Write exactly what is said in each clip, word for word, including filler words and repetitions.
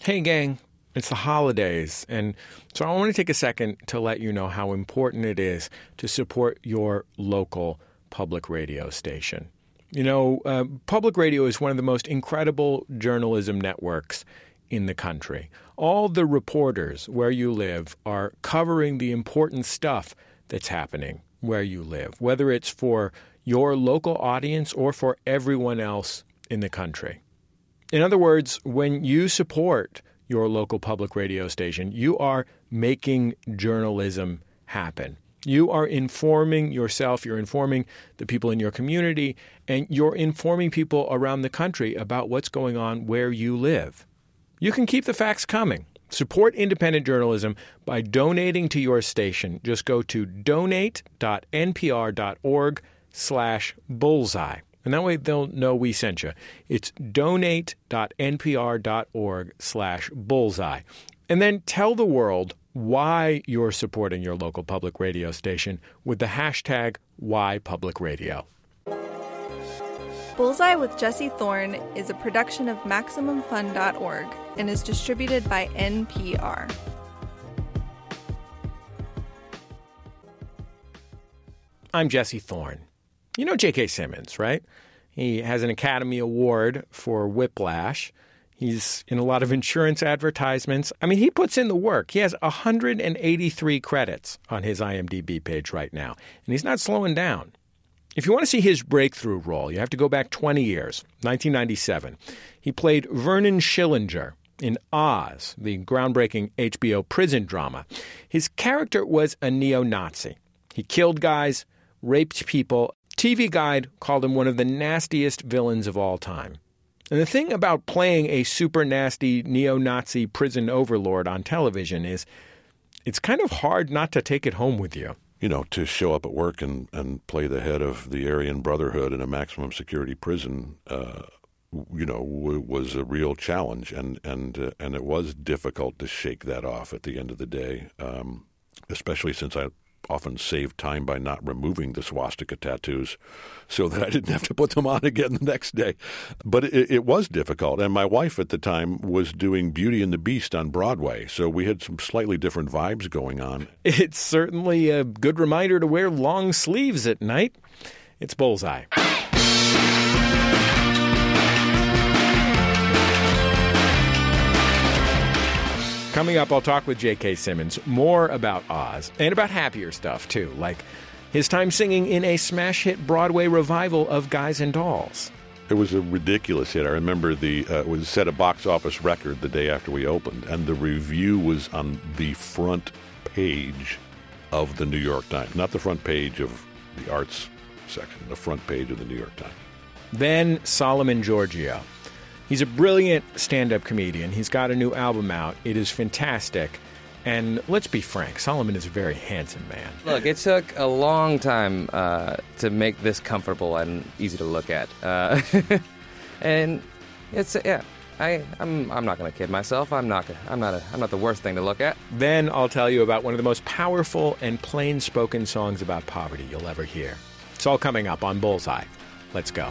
Hey, gang, it's the holidays, and so I want to take a second to let you know how important it is to support your local public radio station. You know, uh, public radio is one of the most incredible journalism networks in the country. All the reporters where you live are covering the important stuff that's happening where you live, whether it's for your local audience or for everyone else in the country. In other words, when you support your local public radio station, you are making journalism happen. You are informing yourself, you're informing the people in your community, and you're informing people around the country about what's going on where you live. You can keep the facts coming. Support independent journalism by donating to your station. Just go to donate.npr.org slash bullseye. And that way they'll know we sent you. It's donate.npr.org slash bullseye. And then tell the world why you're supporting your local public radio station with the hashtag WhyPublicRadio. Bullseye with Jesse Thorne is a production of Maximum Fun dot org and is distributed by N P R. I'm Jesse Thorne. You know J K. Simmons, right? He has an Academy Award for Whiplash. He's in a lot of insurance advertisements. I mean, he puts in the work. He has one hundred eighty-three credits on his I M D B page right now, and he's not slowing down. If you want to see his breakthrough role, you have to go back twenty years, nineteen ninety-seven. He played Vernon Schillinger in Oz, the groundbreaking H B O prison drama. His character was a neo-Nazi. He killed guys, raped people. T V Guide called him one of the nastiest villains of all time. And the thing about playing a super nasty neo-Nazi prison overlord on television is it's kind of hard not to take it home with you. You know, to show up at work and, and play the head of the Aryan Brotherhood in a maximum security prison, uh, you know, w- was a real challenge. And and uh, and it was difficult to shake that off at the end of the day, um, especially since I often saved time by not removing the swastika tattoos so that I didn't have to put them on again the next day. But it, it was difficult. And my wife at the time was doing Beauty and the Beast on Broadway. So we had some slightly different vibes going on. It's certainly a good reminder to wear long sleeves at night. It's Bullseye. Coming up, I'll talk with J K. Simmons more about Oz and about happier stuff, too, like his time singing in a smash hit Broadway revival of Guys and Dolls. It was a ridiculous hit. I remember the uh, it was set a box office record the day after we opened, and the review was on the front page of the New York Times. Not the front page of the arts section, the front page of the New York Times. Then Solomon Giorgio. He's a brilliant stand-up comedian. He's got a new album out. It is fantastic. And let's be frank, Solomon is a very handsome man. Look, it took a long time uh, to make this comfortable and easy to look at. Uh, and it's, yeah, I, I'm I'm not going to kid myself. I'm not I'm not a, I'm not the worst thing to look at. Then I'll tell you about one of the most powerful and plain-spoken songs about poverty you'll ever hear. It's all coming up on Bullseye. Let's go.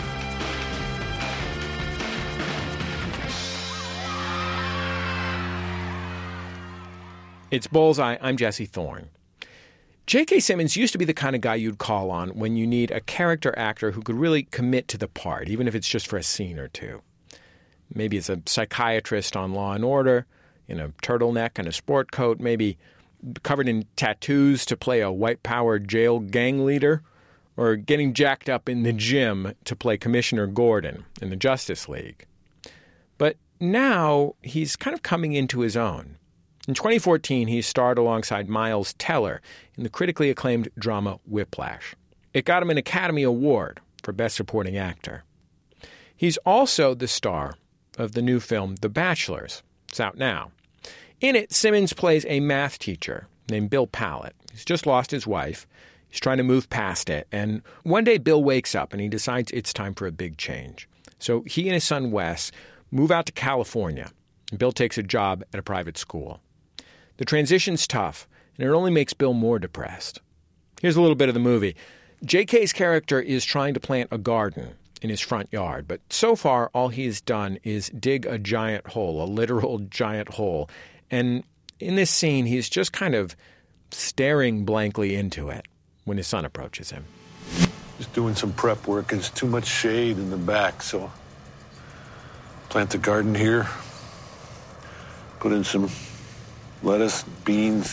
It's Bullseye. I'm Jesse Thorne. J K. Simmons used to be the kind of guy you'd call on when you need a character actor who could really commit to the part, even if it's just for a scene or two. Maybe it's a psychiatrist on Law and Order, in a turtleneck and a sport coat, maybe covered in tattoos to play a white-power jail gang leader, or getting jacked up in the gym to play Commissioner Gordon in the Justice League. But now he's kind of coming into his own. In twenty fourteen, he starred alongside Miles Teller in the critically acclaimed drama Whiplash. It got him an Academy Award for Best Supporting Actor. He's also the star of the new film The Bachelors. It's out now. In it, Simmons plays a math teacher named Bill Pallett. He's just lost his wife. He's trying to move past it. And one day, Bill wakes up and he decides it's time for a big change. So he and his son, Wes, move out to California. And Bill takes a job at a private school. The transition's tough, and it only makes Bill more depressed. Here's a little bit of the movie. J K's character is trying to plant a garden in his front yard. But so far, all he's done is dig a giant hole, a literal giant hole. And in this scene, he's just kind of staring blankly into it when his son approaches him. Just doing some prep work. There's too much shade in the back, so plant the garden here. Put in some lettuce, beans.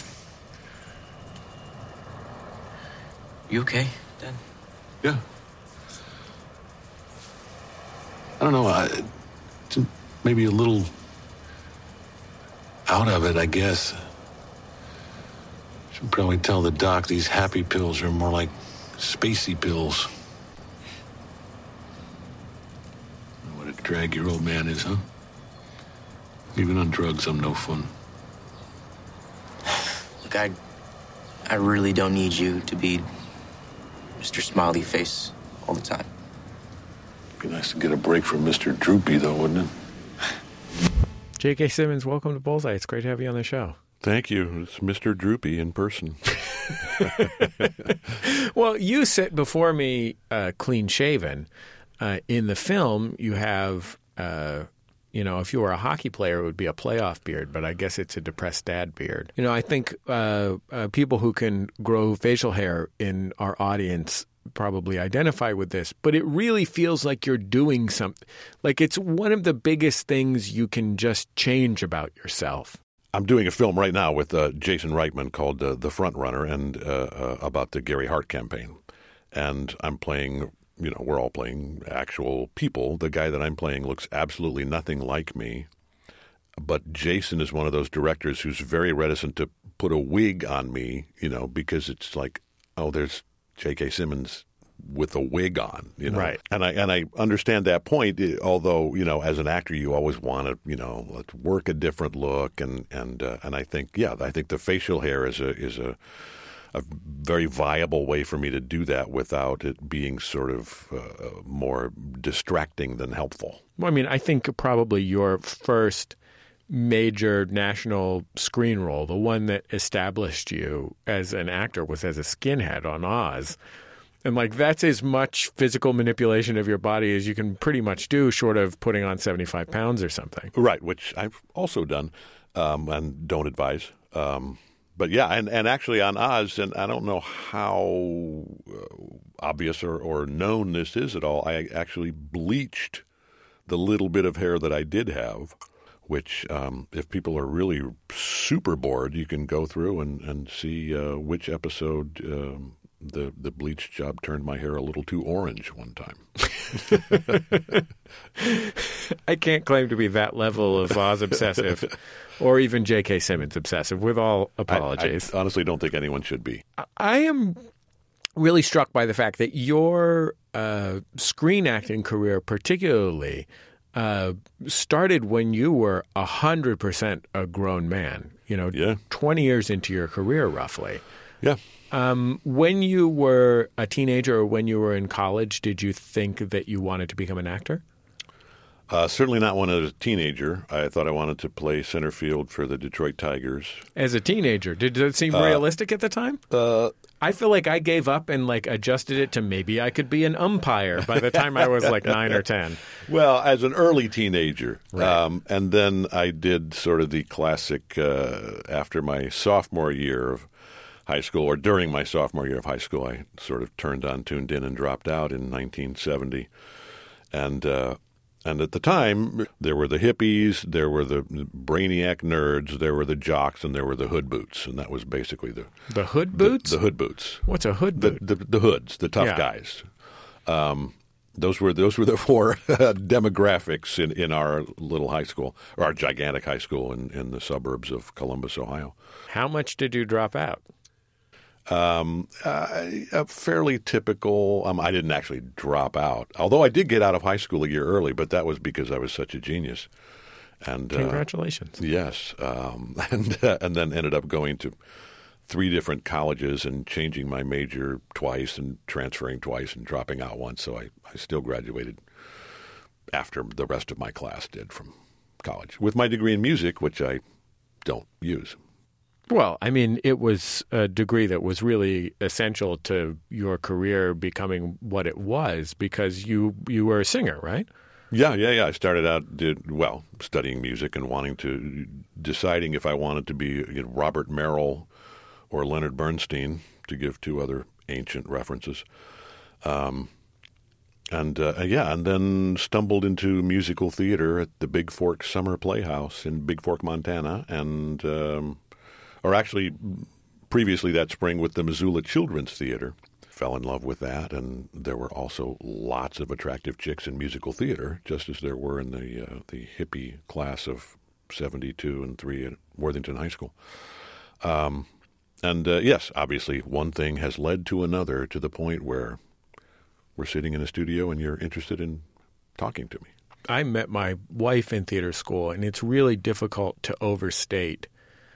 You okay, Dad? Yeah. I don't know. I, maybe a little out of it, I guess. Should probably tell the doc these happy pills are more like spacey pills. What a drag your old man is, huh? Even on drugs, I'm no fun. Look, I, I really don't need you to be Mister Smiley Face all the time. Be nice to get a break from Mister Droopy, though, wouldn't it? J K. Simmons, welcome to Bullseye. It's great to have you on the show. Thank you. It's Mister Droopy in person. Well, you sit before me uh, clean-shaven. Uh, in the film, you have, uh, you know, if you were a hockey player, it would be a playoff beard, but I guess it's a depressed dad beard. You know, I think uh, uh, people who can grow facial hair in our audience probably identify with this, but it really feels like you're doing something. Like it's one of the biggest things you can just change about yourself. I'm doing a film right now with uh, Jason Reitman called uh, The Front Runner, and uh, uh, about the Gary Hart campaign. And I'm playing, you know, we're all playing actual people. The guy that I'm playing looks absolutely nothing like me. But Jason is one of those directors who's very reticent to put a wig on me, you know, because it's like, oh, there's J K. Simmons with a wig on, you know. Right. And I and I understand that point, although, you know, as an actor, you always want to, you know, let's work a different look. And and uh, and I think, yeah, I think the facial hair is a is a a very viable way for me to do that without it being sort of uh, more distracting than helpful. Well, I mean, I think probably your first major national screen role, the one that established you as an actor, was as a skinhead on Oz. And like that's as much physical manipulation of your body as you can pretty much do, short of putting on seventy-five pounds or something. Right, which I've also done um, and don't advise. Um, but yeah, and, and actually on Oz, and I don't know how uh, obvious or, or known this is at all, I actually bleached the little bit of hair that I did have, which um, if people are really super bored, you can go through and, and see uh, which episode um, the, the bleach job turned my hair a little too orange one time. I can't claim to be that level of Oz obsessive or even J K. Simmons obsessive, with all apologies. I, I honestly don't think anyone should be. I am really struck by the fact that your uh, screen acting career particularly uh, started when you were one hundred percent a grown man, you know, yeah. twenty years into your career roughly. Yeah. Um, when you were a teenager or when you were in college, did you think that you wanted to become an actor? Uh, certainly not when I was a teenager. I thought I wanted to play center field for the Detroit Tigers. As a teenager, did it seem uh, realistic at the time? Uh, I feel like I gave up and like adjusted it to maybe I could be an umpire by the time I was like nine or ten. Well, as an early teenager. Right. Um, and then I did sort of the classic uh, after my sophomore year of high school, or during my sophomore year of high school, I sort of turned on, tuned in, and dropped out in nineteen seventy. And uh, and at the time, there were the hippies, there were the brainiac nerds, there were the jocks, and there were the hood boots. And that was basically the... The hood boots? The, the hood boots. What's a hood boot? The, the, the hoods, the tough yeah. guys. Um, those were those were the four demographics in, in our little high school, or our gigantic high school in, in the suburbs of Columbus, Ohio. How much did you drop out? Um, uh, a fairly typical. Um, I didn't actually drop out, although I did get out of high school a year early, but that was because I was such a genius. And congratulations. Uh, yes, um, and uh, and then ended up going to three different colleges and changing my major twice and transferring twice and dropping out once. So I, I still graduated after the rest of my class did from college with my degree in music, which I don't use. Well, I mean, it was a degree that was really essential to your career becoming what it was because you you were a singer, right? Yeah, yeah, yeah. I started out, did well, studying music and wanting to, deciding if I wanted to be you know, Robert Merrill or Leonard Bernstein, to give two other ancient references. Um, and uh, yeah, and then stumbled into musical theater at the Big Fork Summer Playhouse in Big Fork, Montana, and um, or actually previously that spring with the Missoula Children's Theater. Fell in love with that, and there were also lots of attractive chicks in musical theater, just as there were in the uh, the hippie class of seventy-two and three at Worthington High School. Um, and uh, yes, obviously, one thing has led to another to the point where we're sitting in a studio and you're interested in talking to me. I met my wife in theater school, and it's really difficult to overstate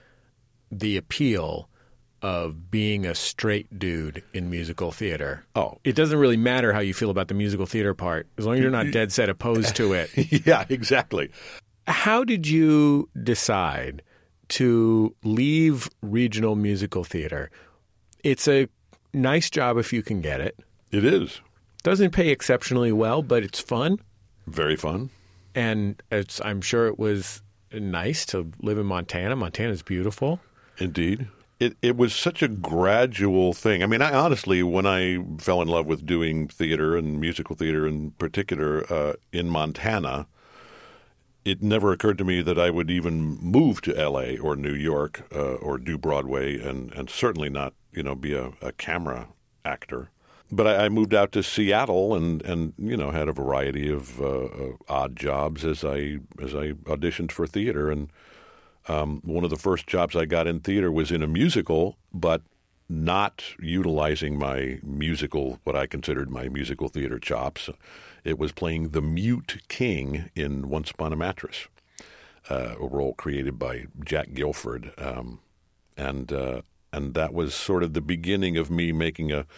the appeal of being a straight dude in musical theater. Oh. It doesn't really matter how you feel about the musical theater part, as long as you're not dead set opposed to it. Yeah, exactly. How did you decide to leave regional musical theater? It's a nice job if you can get it. It is. Doesn't pay exceptionally well, but it's fun. Very fun. And it's, I'm sure it was nice to live in Montana. Montana's beautiful. Indeed. It it was such a gradual thing. I mean, I honestly, when I fell in love with doing theater and musical theater in particular uh, in Montana, it never occurred to me that I would even move to L A or New York uh, or do Broadway, and, and certainly not, you know, be a, a camera actor. But I, I moved out to Seattle and, and you know had a variety of uh, odd jobs as I as I auditioned for theater. And um, one of the first jobs I got in theater was in a musical, but not utilizing my musical, what I considered my musical theater chops. It was playing the Mute King in Once Upon a Mattress, uh, a role created by Jack Guilford, um, and uh, and that was sort of the beginning of me making a.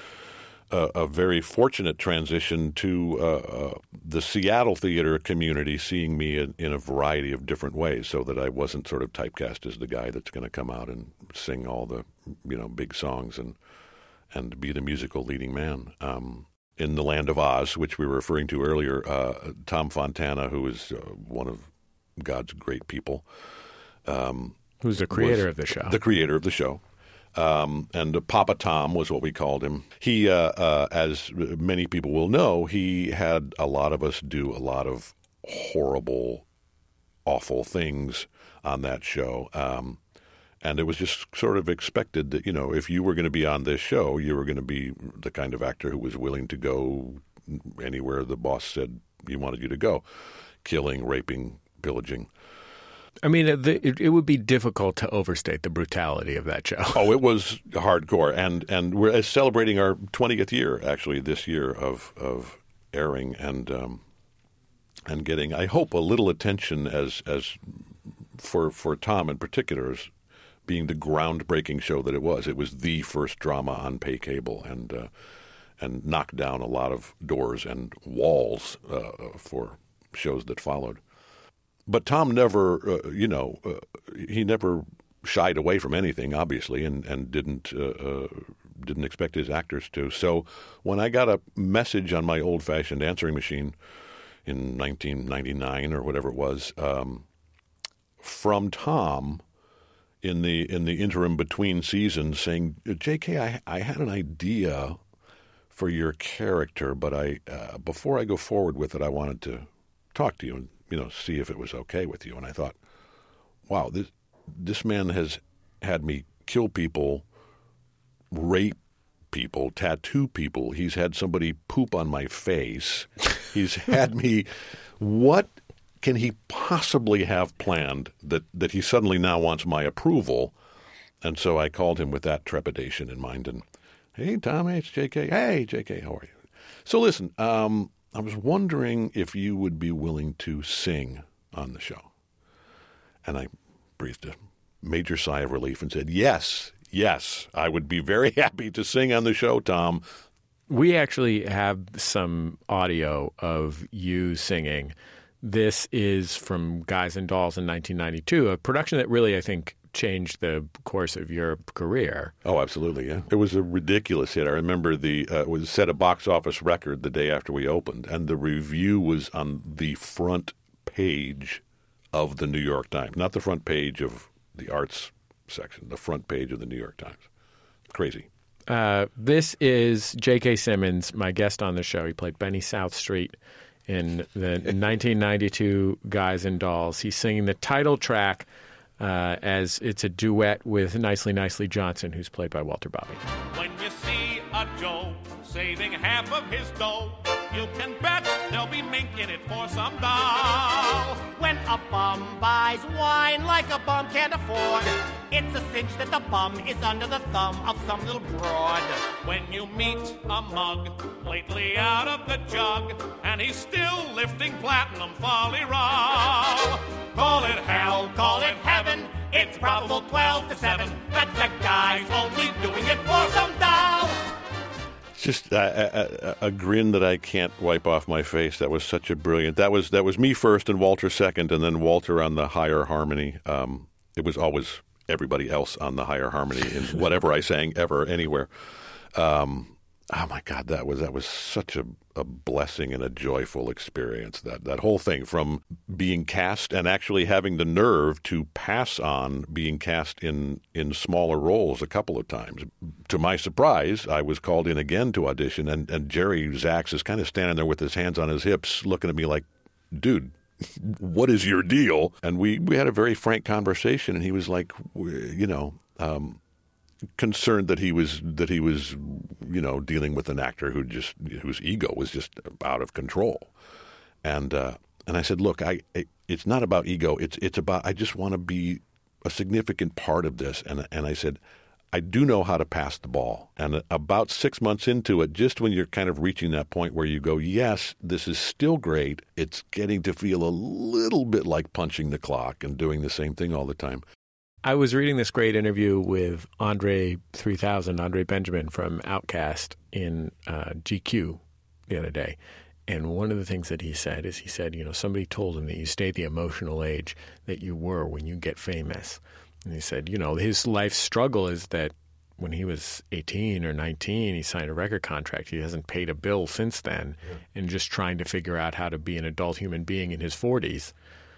A, a very fortunate transition to uh, uh, the Seattle theater community, seeing me in, in a variety of different ways, so that I wasn't sort of typecast as the guy that's going to come out and sing all the, you know, big songs and and be the musical leading man. Um, in the Land of Oz, which we were referring to earlier, uh, Tom Fontana, who is uh, one of God's great people, um, who's the creator of the show, the creator of the show. Um, and uh, Papa Tom was what we called him. He, uh, uh, as many people will know, he had a lot of us do a lot of horrible, awful things on that show. Um, and it was just sort of expected that, you know, if you were going to be on this show, you were going to be the kind of actor who was willing to go anywhere the boss said he wanted you to go, killing, raping, pillaging. I mean, it, it would be difficult to overstate the brutality of that show. Oh, it was hardcore, and and we're celebrating our twentieth year actually this year of of airing and um, and getting, I hope, a little attention as as for for Tom in particular as being the groundbreaking show that it was. It was the first drama on pay cable, and uh, and knocked down a lot of doors and walls uh, for shows that followed. But Tom never, uh, you know, uh, he never shied away from anything, obviously, and and didn't uh, uh, didn't expect his actors to. So when I got a message on my old-fashioned answering machine in nineteen ninety-nine or whatever it was um, from Tom in the in the interim between seasons, saying, "J K, I I had an idea for your character, but I uh, before I go forward with it, I wanted to talk to you and, you know, see if it was okay with you." And I thought, wow, this this man has had me kill people, rape people, tattoo people. He's had somebody poop on my face. He's had me. What can he possibly have planned that, that he suddenly now wants my approval? And so I called him with that trepidation in mind. And, hey, Tom, hey, it's J K. Hey, J K, how are you? So listen, um, I was wondering if you would be willing to sing on the show. And I breathed a major sigh of relief and said, yes, yes, I would be very happy to sing on the show, Tom. We actually have some audio of you singing. This is from Guys and Dolls in nineteen ninety-two, a production that really, I think, changed the course of your career. Oh, absolutely, yeah. It was a ridiculous hit. I remember the uh, it was set a box office record the day after we opened, and the review was on the front page of the New York Times, not the front page of the arts section, the front page of the New York Times. Crazy. Uh, this is J K. Simmons, my guest on the show. He played Benny Southstreet in the nineteen ninety-two Guys and Dolls. He's singing the title track uh, as it's a duet with Nicely Nicely Johnson, who's played by Walter Bobby. When you see a Joe saving half of his dough, you can bet there'll be mink in it for some dough. When a bum buys wine like a bum can't afford, it's a cinch that the bum is under the thumb of some little broad. When you meet a mug lately out of the jug, and he's still lifting platinum folly roll, call it hell, call it heaven, it's probable twelve to seven that the guy's only doing it for some dough. Just a, a, a grin that I can't wipe off my face. That was such a brilliant. That was that was me first and Walter second, and then Walter on the higher harmony. Um, it was always everybody else on the higher harmony in whatever I sang ever anywhere. Um, oh my God, that was that was such a, a blessing and a joyful experience. That that whole thing, from being cast and actually having the nerve to pass on being cast in in smaller roles a couple of times. To my surprise, I was called in again to audition, and, and Jerry Zaks is kind of standing there with his hands on his hips, looking at me like, "Dude, what is your deal?" And we, we had a very frank conversation, and he was like, you know, um, concerned that he was that he was, you know, dealing with an actor who just whose ego was just out of control. And uh, and I said, look, I it's not about ego. It's it's about I just want to be a significant part of this. And and I said, I do know how to pass the ball. And about six months into it, just when you're kind of reaching that point where you go, yes, this is still great, it's getting to feel a little bit like punching the clock and doing the same thing all the time. I was reading this great interview with Andre three thousand, Andre Benjamin from Outkast in uh, G Q the other day. And one of the things that he said is he said, you know, somebody told him that you stay at the emotional age that you were when you get famous. And he said, you know, his life struggle is that when he was eighteen or nineteen, he signed a record contract. He hasn't paid a bill since then, yeah. And just trying to figure out how to be an adult human being in his forties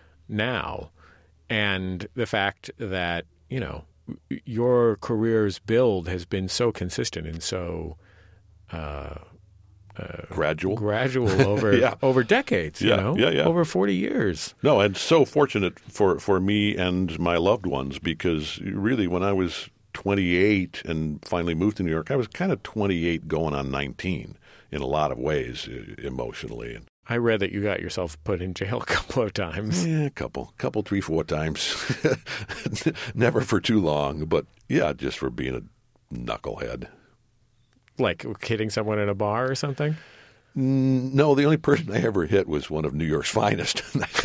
now. And the fact that, you know, your career's build has been so consistent and so uh, uh, gradual, gradual over yeah. over decades, yeah, you know, yeah, yeah. over forty years. No, and so fortunate for, for me and my loved ones, because really when I was twenty-eight and finally moved to New York, I was kind of twenty-eight going on nineteen in a lot of ways emotionally. And I read that you got yourself put in jail a couple of times. Yeah, a couple, couple, three, four times. Never for too long, but yeah, just for being a knucklehead. Like hitting someone in a bar or something? No, the only person I ever hit was one of New York's finest.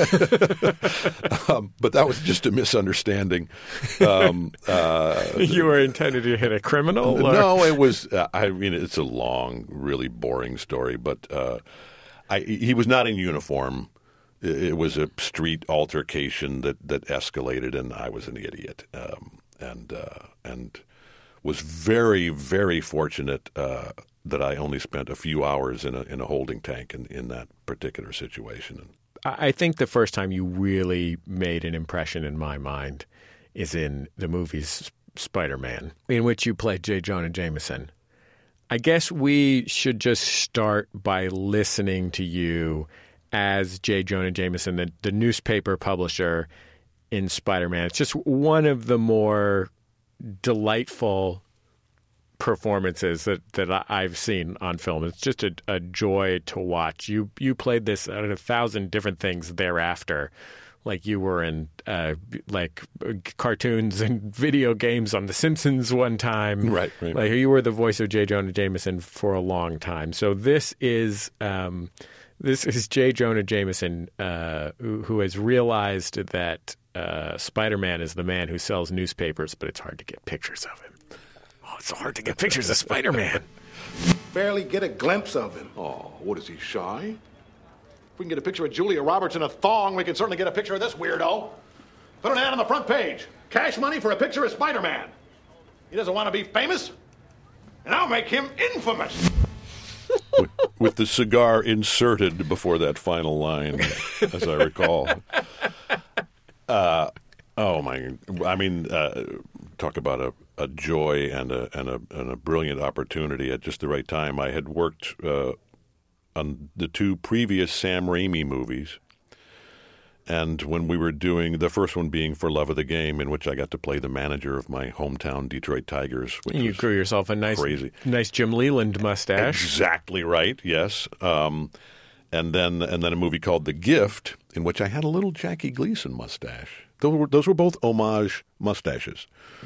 um, but that was just a misunderstanding. Um, uh, you were intended to hit a criminal? Or? No, it was, uh, I mean, it's a long, really boring story, but uh, I, he was not in uniform. It was a street altercation that, that escalated, and I was an idiot. Um, and uh, and was very, very fortunate uh, that I only spent a few hours in a in a holding tank in, in that particular situation. I think the first time you really made an impression in my mind is in the movies Spider-Man, in which you played J. Jonah Jameson. I guess we should just start by listening to you as J. Jonah Jameson, the, the newspaper publisher in Spider-Man. It's just one of the more delightful performances that, that I've seen on film. It's just a, a joy to watch. You you played this at a thousand different things thereafter. Like you were in uh, like cartoons and video games on The Simpsons one time. Right, right. Like you were the voice of J. Jonah Jameson for a long time. So this is um, this is J. Jonah Jameson uh, who, who has realized that uh, Spider-Man is the man who sells newspapers, but it's hard to get pictures of him. Oh, it's so hard to get pictures of Spider-Man. Barely get a glimpse of him. Oh, what is he, shy? If we can get a picture of Julia Roberts in a thong, we can certainly get a picture of this weirdo. Put an ad on the front page. Cash money for a picture of Spider-Man. He doesn't want to be famous, and I'll make him infamous. with, with the cigar inserted before that final line, as I recall. Uh, oh my! I mean, uh, talk about a, a joy and a and a and a brilliant opportunity at just the right time. I had worked uh, on the two previous Sam Raimi movies. And when we were doing the first one being For Love of the Game, in which I got to play the manager of my hometown Detroit Tigers, which you was grew yourself a nice, crazy. nice Jim Leland mustache. Exactly right. Yes. Um, and then and then a movie called The Gift, in which I had a little Jackie Gleason mustache. Those were those were both homage mustaches.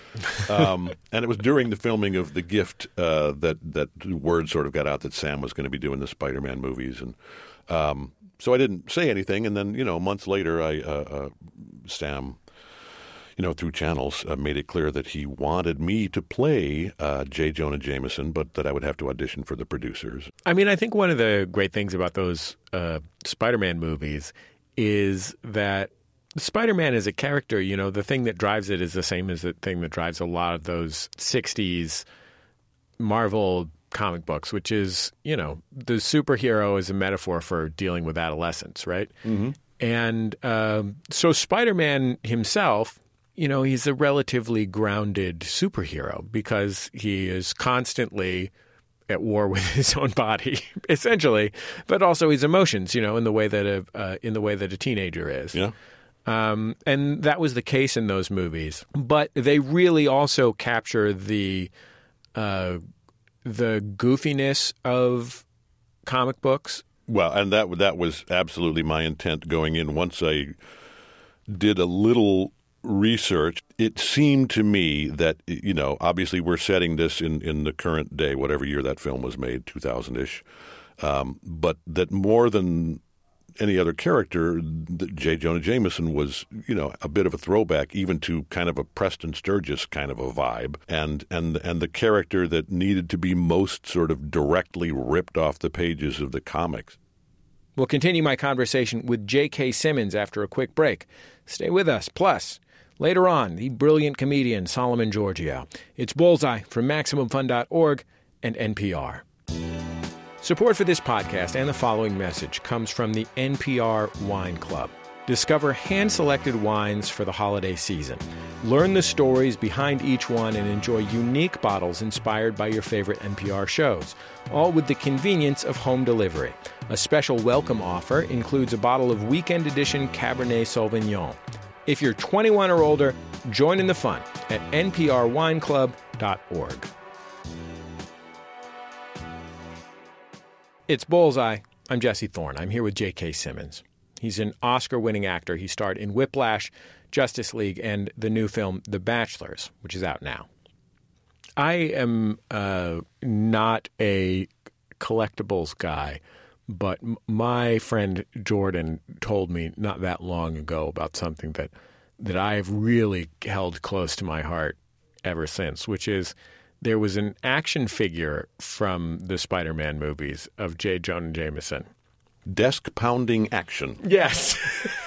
Um, and it was during the filming of The Gift uh, that that word sort of got out that Sam was going to be doing the Spider-Man movies, and. Um, So I didn't say anything, and then, you know, months later, I uh, uh, Sam, you know, through channels, uh, made it clear that he wanted me to play uh, J. Jonah Jameson, but that I would have to audition for the producers. I mean, I think one of the great things about those uh, Spider-Man movies is that Spider-Man as a character, you know, the thing that drives it is the same as the thing that drives a lot of those sixties Marvel comic books, which is, you know, the superhero is a metaphor for dealing with adolescence, right? Mm-hmm. And um, so Spider-Man himself, you know, he's a relatively grounded superhero because he is constantly at war with his own body, essentially, but also his emotions, you know, in the way that a uh, in the way that a teenager is. Yeah. Um, and that was the case in those movies, but they really also capture the uh, the goofiness of comic books. Well, and that that was absolutely my intent going in. Once I did a little research, it seemed to me that, you know, obviously we're setting this in, in the current day, whatever year that film was made, two thousand-ish, um, but that more than any other character, J. Jonah Jameson was, you know, a bit of a throwback even to kind of a Preston Sturges kind of a vibe. And, and, and the character that needed to be most sort of directly ripped off the pages of the comics. We'll continue my conversation with J K. Simmons after a quick break. Stay with us. Plus, later on, the brilliant comedian Solomon Giorgio. It's Bullseye from Maximum Fun dot org and N P R. Support for this podcast and the following message comes from the N P R Wine Club. Discover hand-selected wines for the holiday season. Learn the stories behind each one and enjoy unique bottles inspired by your favorite N P R shows, all with the convenience of home delivery. A special welcome offer includes a bottle of Weekend Edition Cabernet Sauvignon. If you're twenty-one or older, join in the fun at N P R wine club dot org. It's Bullseye. I'm Jesse Thorne. I'm here with J K. Simmons. He's an Oscar-winning actor. He starred in Whiplash, Justice League, and the new film The Bachelors, which is out now. I am uh, not a collectibles guy, but m- my friend Jordan told me not that long ago about something that, that I have really held close to my heart ever since, which is there was an action figure from the Spider-Man movies of J. Jonah Jameson. Desk-pounding action. Yes.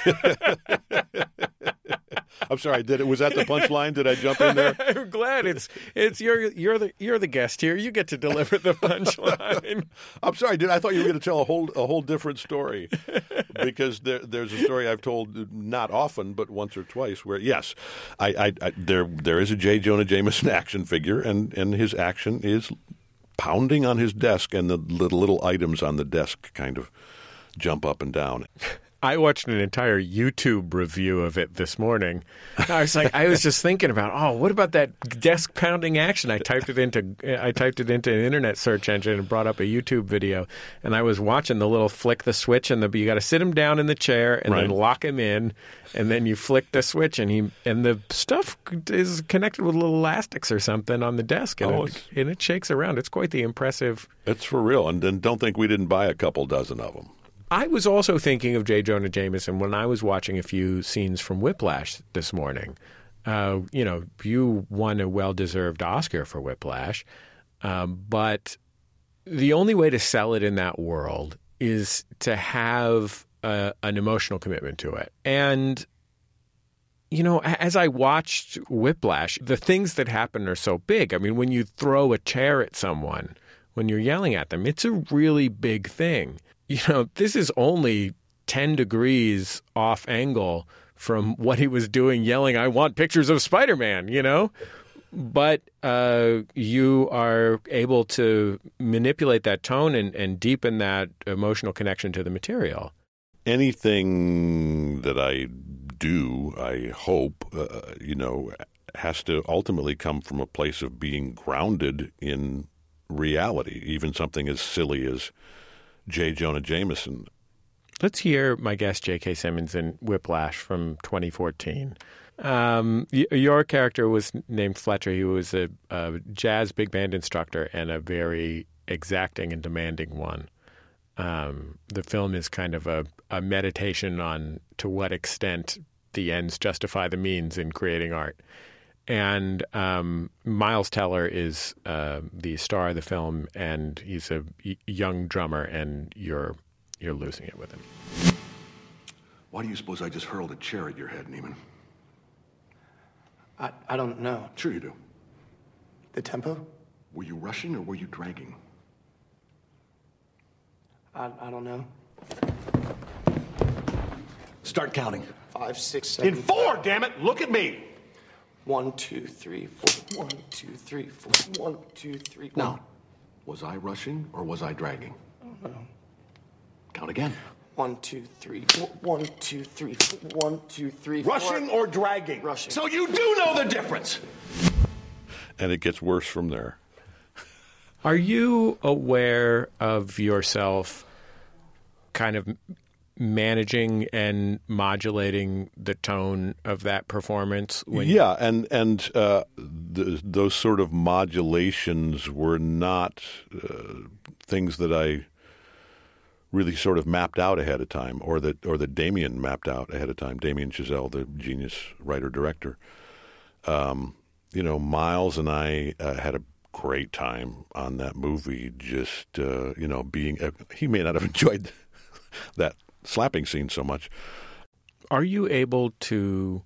I'm sorry. Did it? Was that the punchline? Did I jump in there? I'm glad it's it's you're you're the you're the guest here. You get to deliver the punchline. I'm sorry. Did I thought you were going to tell a whole a whole different story because there there's a story I've told not often but once or twice where yes, I, I, I there there is a J. Jonah Jameson action figure and and his action is pounding on his desk and the little little items on the desk kind of jump up and down. I watched an entire YouTube review of it this morning. I was like, I was just thinking about, oh, what about that desk pounding action? I typed it into, I typed it into an internet search engine and brought up a YouTube video, and I was watching the little flick the switch, and the you got to sit him down in the chair and right. then lock him in, and then you flick the switch, and he and the stuff is connected with little elastics or something on the desk, and, oh, it, and it shakes around. It's quite the impressive. It's for real, and, and don't think we didn't buy a couple dozen of them. I was also thinking of J. Jonah Jameson when I was watching a few scenes from Whiplash this morning. Uh, you know, you won a well-deserved Oscar for Whiplash, um, but the only way to sell it in that world is to have a, an emotional commitment to it. And you know, as I watched Whiplash, the things that happen are so big. I mean, when you throw a chair at someone, when you're yelling at them, it's a really big thing. You know, this is only ten degrees off angle from what he was doing yelling, "I want pictures of Spider-Man," you know? But uh, you are able to manipulate that tone and, and deepen that emotional connection to the material. Anything that I do, I hope, uh, you know, has to ultimately come from a place of being grounded in reality, even something as silly as J. Jonah Jameson. Let's hear my guest, J K. Simmons, in Whiplash from twenty fourteen. Um, your character was named Fletcher. He was a, a jazz big band instructor and a very exacting and demanding one. Um, the film is kind of a, a meditation on to what extent the ends justify the means in creating art. And um, Miles Teller is uh, the star of the film, and he's a y- young drummer, and you're you're losing it with him. Why do you suppose I just hurled a chair at your head, Neiman? I, I don't know. Sure you do. The tempo? Were you rushing or were you dragging? I, I don't know. Start counting. Five, six, seven. In four, damn it! Look at me! One, two, three, four. One, two, three, four. One, two, three. Four. Now, was I rushing or was I dragging? I don't know. Count again. One, two, three, four. One, two, three, four. One, two, three, four. Rushing or dragging? Rushing. So you do know the difference! And it gets worse from there. Are you aware of yourself kind of managing and modulating the tone of that performance? When yeah, and and uh, th- those sort of modulations were not uh, things that I really sort of mapped out ahead of time, or that or that Damien mapped out ahead of time. Damien Chazelle, the genius writer-director. Um, you know, Miles and I uh, had a great time on that movie. Just uh, you know, being uh, he may not have enjoyed that slapping scene so much. Are you able to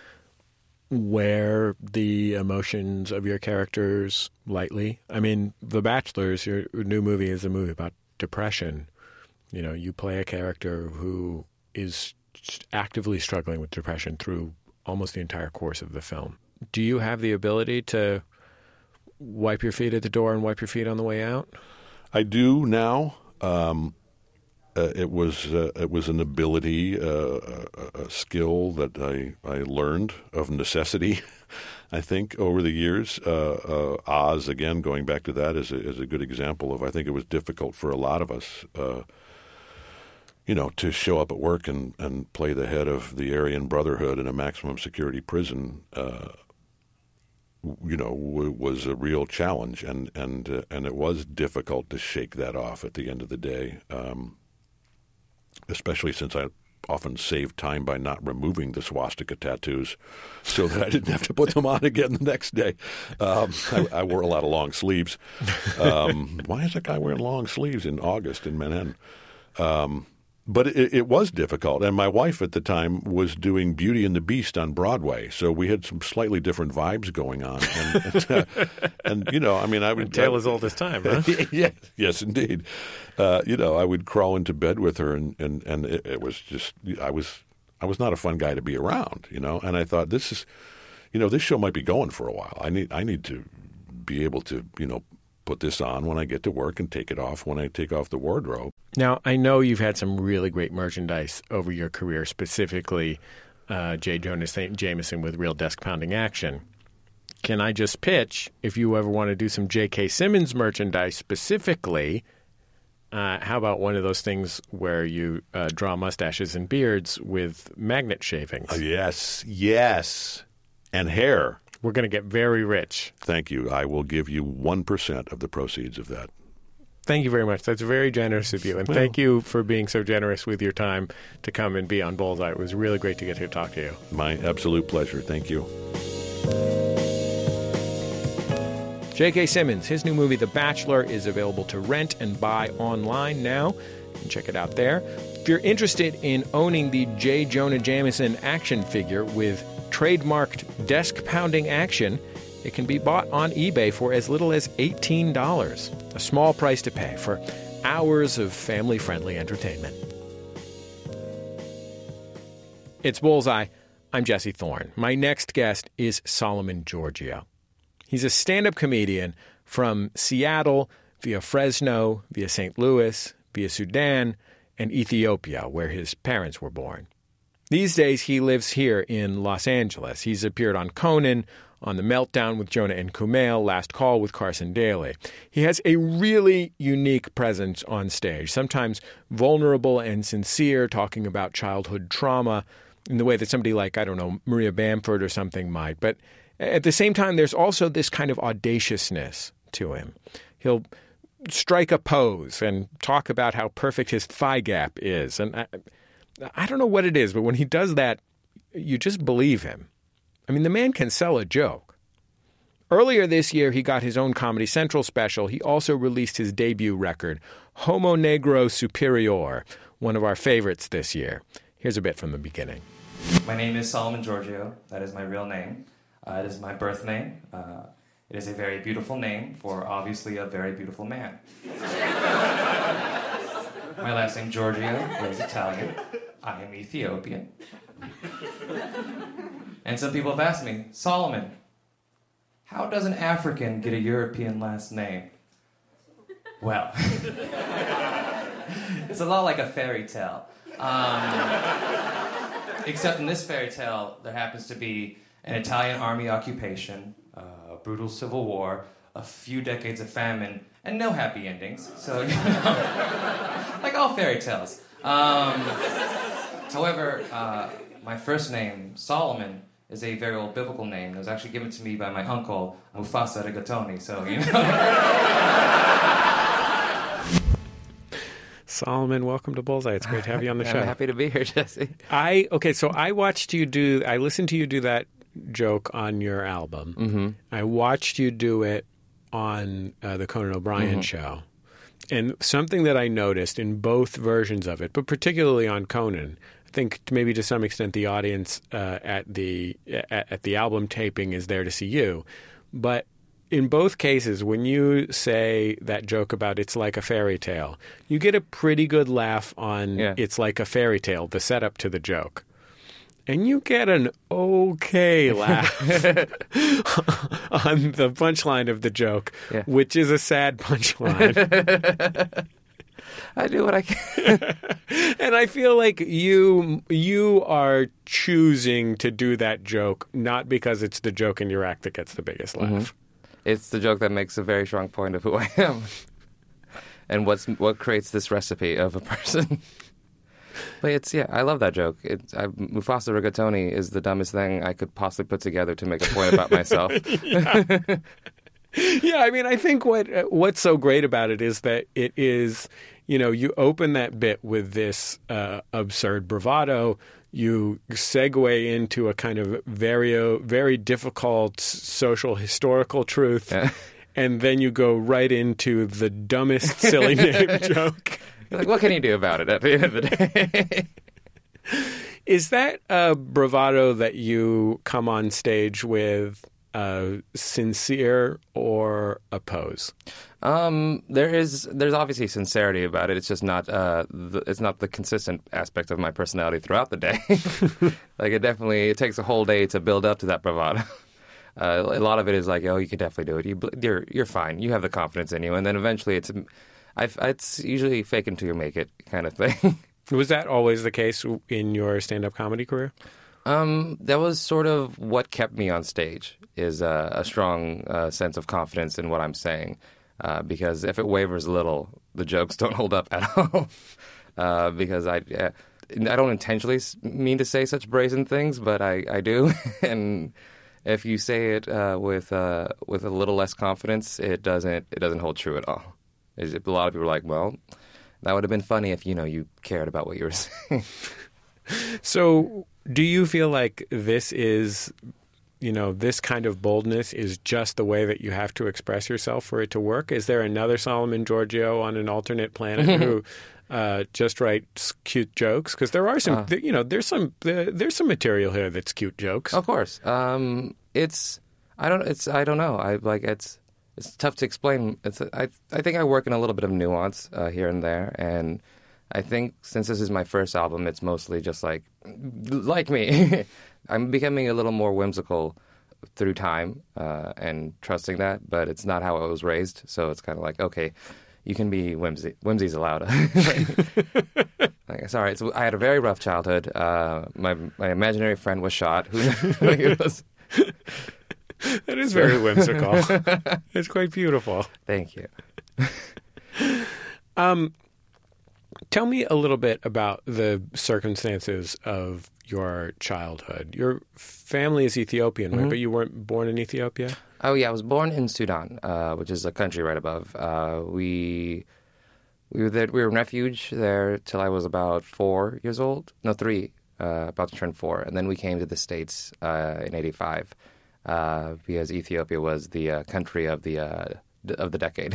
wear the emotions of your characters lightly? I mean, The Bachelors, your new movie, is a movie about depression. You know, you play a character who is actively struggling with depression through almost the entire course of the film. Do you have the ability to wipe your feet at the door and wipe your feet on the way out? I do now. Um, uh, it was uh, it was an ability, uh, a, a skill that I, I learned of necessity, I think, over the years. Uh, uh, Oz, again, going back to that, is a, is a good example of, I think it was difficult for a lot of us, uh, you know, to show up at work and, and play the head of the Aryan Brotherhood in a maximum security prison, uh, you know, w- was a real challenge. And, and, uh, and it was difficult to shake that off at the end of the day. Um, especially since I often saved time by not removing the swastika tattoos so that I didn't have to put them on again the next day. Um, I, I wore a lot of long sleeves. Um, why is that guy wearing long sleeves in August in Manhattan? Um, but it, it was difficult. And my wife at the time was doing Beauty and the Beast on Broadway. So we had some slightly different vibes going on. And, and, uh, and you know, I mean, I would... A tale as old as time, huh? yes, yes, indeed. Uh, you know, I would crawl into bed with her, and, and, and it, it was just, I was I was not a fun guy to be around, you know. And I thought, this is, you know, this show might be going for a while. I need I need to be able to, you know, put this on when I get to work and take it off when I take off the wardrobe. Now, I know you've had some really great merchandise over your career, specifically uh, J. Jonah Jameson with Real Desk Pounding Action. Can I just pitch, if you ever want to do some J K. Simmons merchandise specifically, uh, how about one of those things where you uh, draw mustaches and beards with magnet shavings? Uh, yes, yes. And hair. We're going to get very rich. Thank you. I will give you one percent of the proceeds of that. Thank you very much. That's very generous of you. And well, thank you for being so generous with your time to come and be on Bullseye. It was really great to get to talk to you. My absolute pleasure. Thank you. J K. Simmons, his new movie, The Bachelor, is available to rent and buy online now. You can check it out there. If you're interested in owning the J. Jonah Jameson action figure with trademarked desk-pounding action, it can be bought on eBay for as little as eighteen dollars, a small price to pay for hours of family-friendly entertainment. It's Bullseye. I'm Jesse Thorne. My next guest is Solomon Georgio. He's a stand-up comedian from Seattle, via Fresno, via Saint Louis, via Sudan, and Ethiopia, where his parents were born. These days, he lives here in Los Angeles. He's appeared on Conan, on The Meltdown with Jonah and Kumail, Last Call with Carson Daly. He has a really unique presence on stage, sometimes vulnerable and sincere, talking about childhood trauma in the way that somebody like, I don't know, Maria Bamford or something might. But at the same time, there's also this kind of audaciousness to him. He'll strike a pose and talk about how perfect his thigh gap is. And I, I don't know what it is, but when he does that, you just believe him. I mean, the man can sell a joke. Earlier this year, he got his own Comedy Central special. He also released his debut record, Homo Negro Superior, one of our favorites this year. Here's a bit from the beginning. My name is Solomon Georgio. That is my real name. Uh, it is my birth name. Uh, it is a very beautiful name for obviously a very beautiful man. My last name, Giorgio, is Italian. I am Ethiopian. And some people have asked me, Solomon, how does an African get a European last name? Well, it's a lot like a fairy tale. Um, except in this fairy tale, there happens to be an Italian army occupation, uh, a brutal civil war, a few decades of famine, and no happy endings. So, you know, like all fairy tales. Um, however, uh, my first name, Solomon, is a very old biblical name that was actually given to me by my uncle, Mufasa Rigatoni. So, you know. Solomon, welcome to Bullseye. It's great to have you on the show. I'm happy to be here, Jesse. I okay, so I watched you do. I listened to you do that joke on your album. Mm-hmm. I watched you do it on uh, the Conan O'Brien mm-hmm. show, and something that I noticed in both versions of it, but particularly on Conan, I think maybe to some extent the audience uh, at the at, at the album taping is there to see you, but in both cases, when you say that joke about it's like a fairy tale, you get a pretty good laugh on yeah. it's like a fairy tale, the setup to the joke. And you get an okay laugh on the punchline of the joke, yeah. which is a sad punchline. I do what I can. And I feel like you you are choosing to do that joke, not because it's the joke in your act that gets the biggest laugh. Mm-hmm. It's the joke that makes a very strong point of who I am and what's what creates this recipe of a person. But it's, yeah, I love that joke. It's, I, Mufasa Rigatoni is the dumbest thing I could possibly put together to make a point about myself. yeah. yeah, I mean, I think what what's so great about it is that it is, you know, you open that bit with this uh, absurd bravado. You segue into a kind of very, very difficult social historical truth, yeah. and then you go right into the dumbest silly name joke. You're like, what can you do about it at the end of the day? Is that a bravado that you come on stage with uh, sincere or a pose? Um, there is, there's obviously sincerity about it. It's just not, uh, the, it's not the consistent aspect of my personality throughout the day. Like it definitely, it takes a whole day to build up to that bravado. Uh, a lot of it is like, oh, you can definitely do it. You, you're, you're fine. You have the confidence in you. And then eventually it's, I've, it's usually fake until you make it kind of thing. Was that always the case in your stand-up comedy career? Um, that was sort of what kept me on stage, is uh, a strong uh, sense of confidence in what I'm saying. Uh, because if it wavers a little, the jokes don't hold up at all. uh, because I, uh, I don't intentionally mean to say such brazen things, but I, I do. And if you say it uh, with uh, with a little less confidence, it doesn't it doesn't hold true at all. It's, a lot of people are like, well, that would have been funny if you know you cared about what you were saying. So, do you feel like this is, you know, this kind of boldness is just the way that you have to express yourself for it to work? Is there another Solomon Georgio on an alternate planet who uh, just writes cute jokes? Because there are some, Uh. you know, there's some uh, there's some material here that's cute jokes. Of course. Um, it's I don't it's I don't know. I like it's it's tough to explain. It's I I think I work in a little bit of nuance uh, here and there, and I think since this is my first album, it's mostly just like like me. I'm becoming a little more whimsical through time uh, and trusting that, but it's not how I was raised. So it's kind of like, okay, you can be whimsy. Whimsy's allowed. like, like, sorry, it's, I had a very rough childhood. Uh, my my imaginary friend was shot. Who like, it was. That is very whimsical. It's quite beautiful. Thank you. Um, tell me a little bit about the circumstances of your childhood. Your family is Ethiopian, right? Mm-hmm. But you weren't born in Ethiopia? Oh yeah, I was born in Sudan, uh, which is a country right above. Uh, we we were there, we were in refuge there till I was about four years old. No, three, uh, about to turn four, and then we came to the States uh, in eighty-five uh, because Ethiopia was the uh, country of the uh, d- of the decade.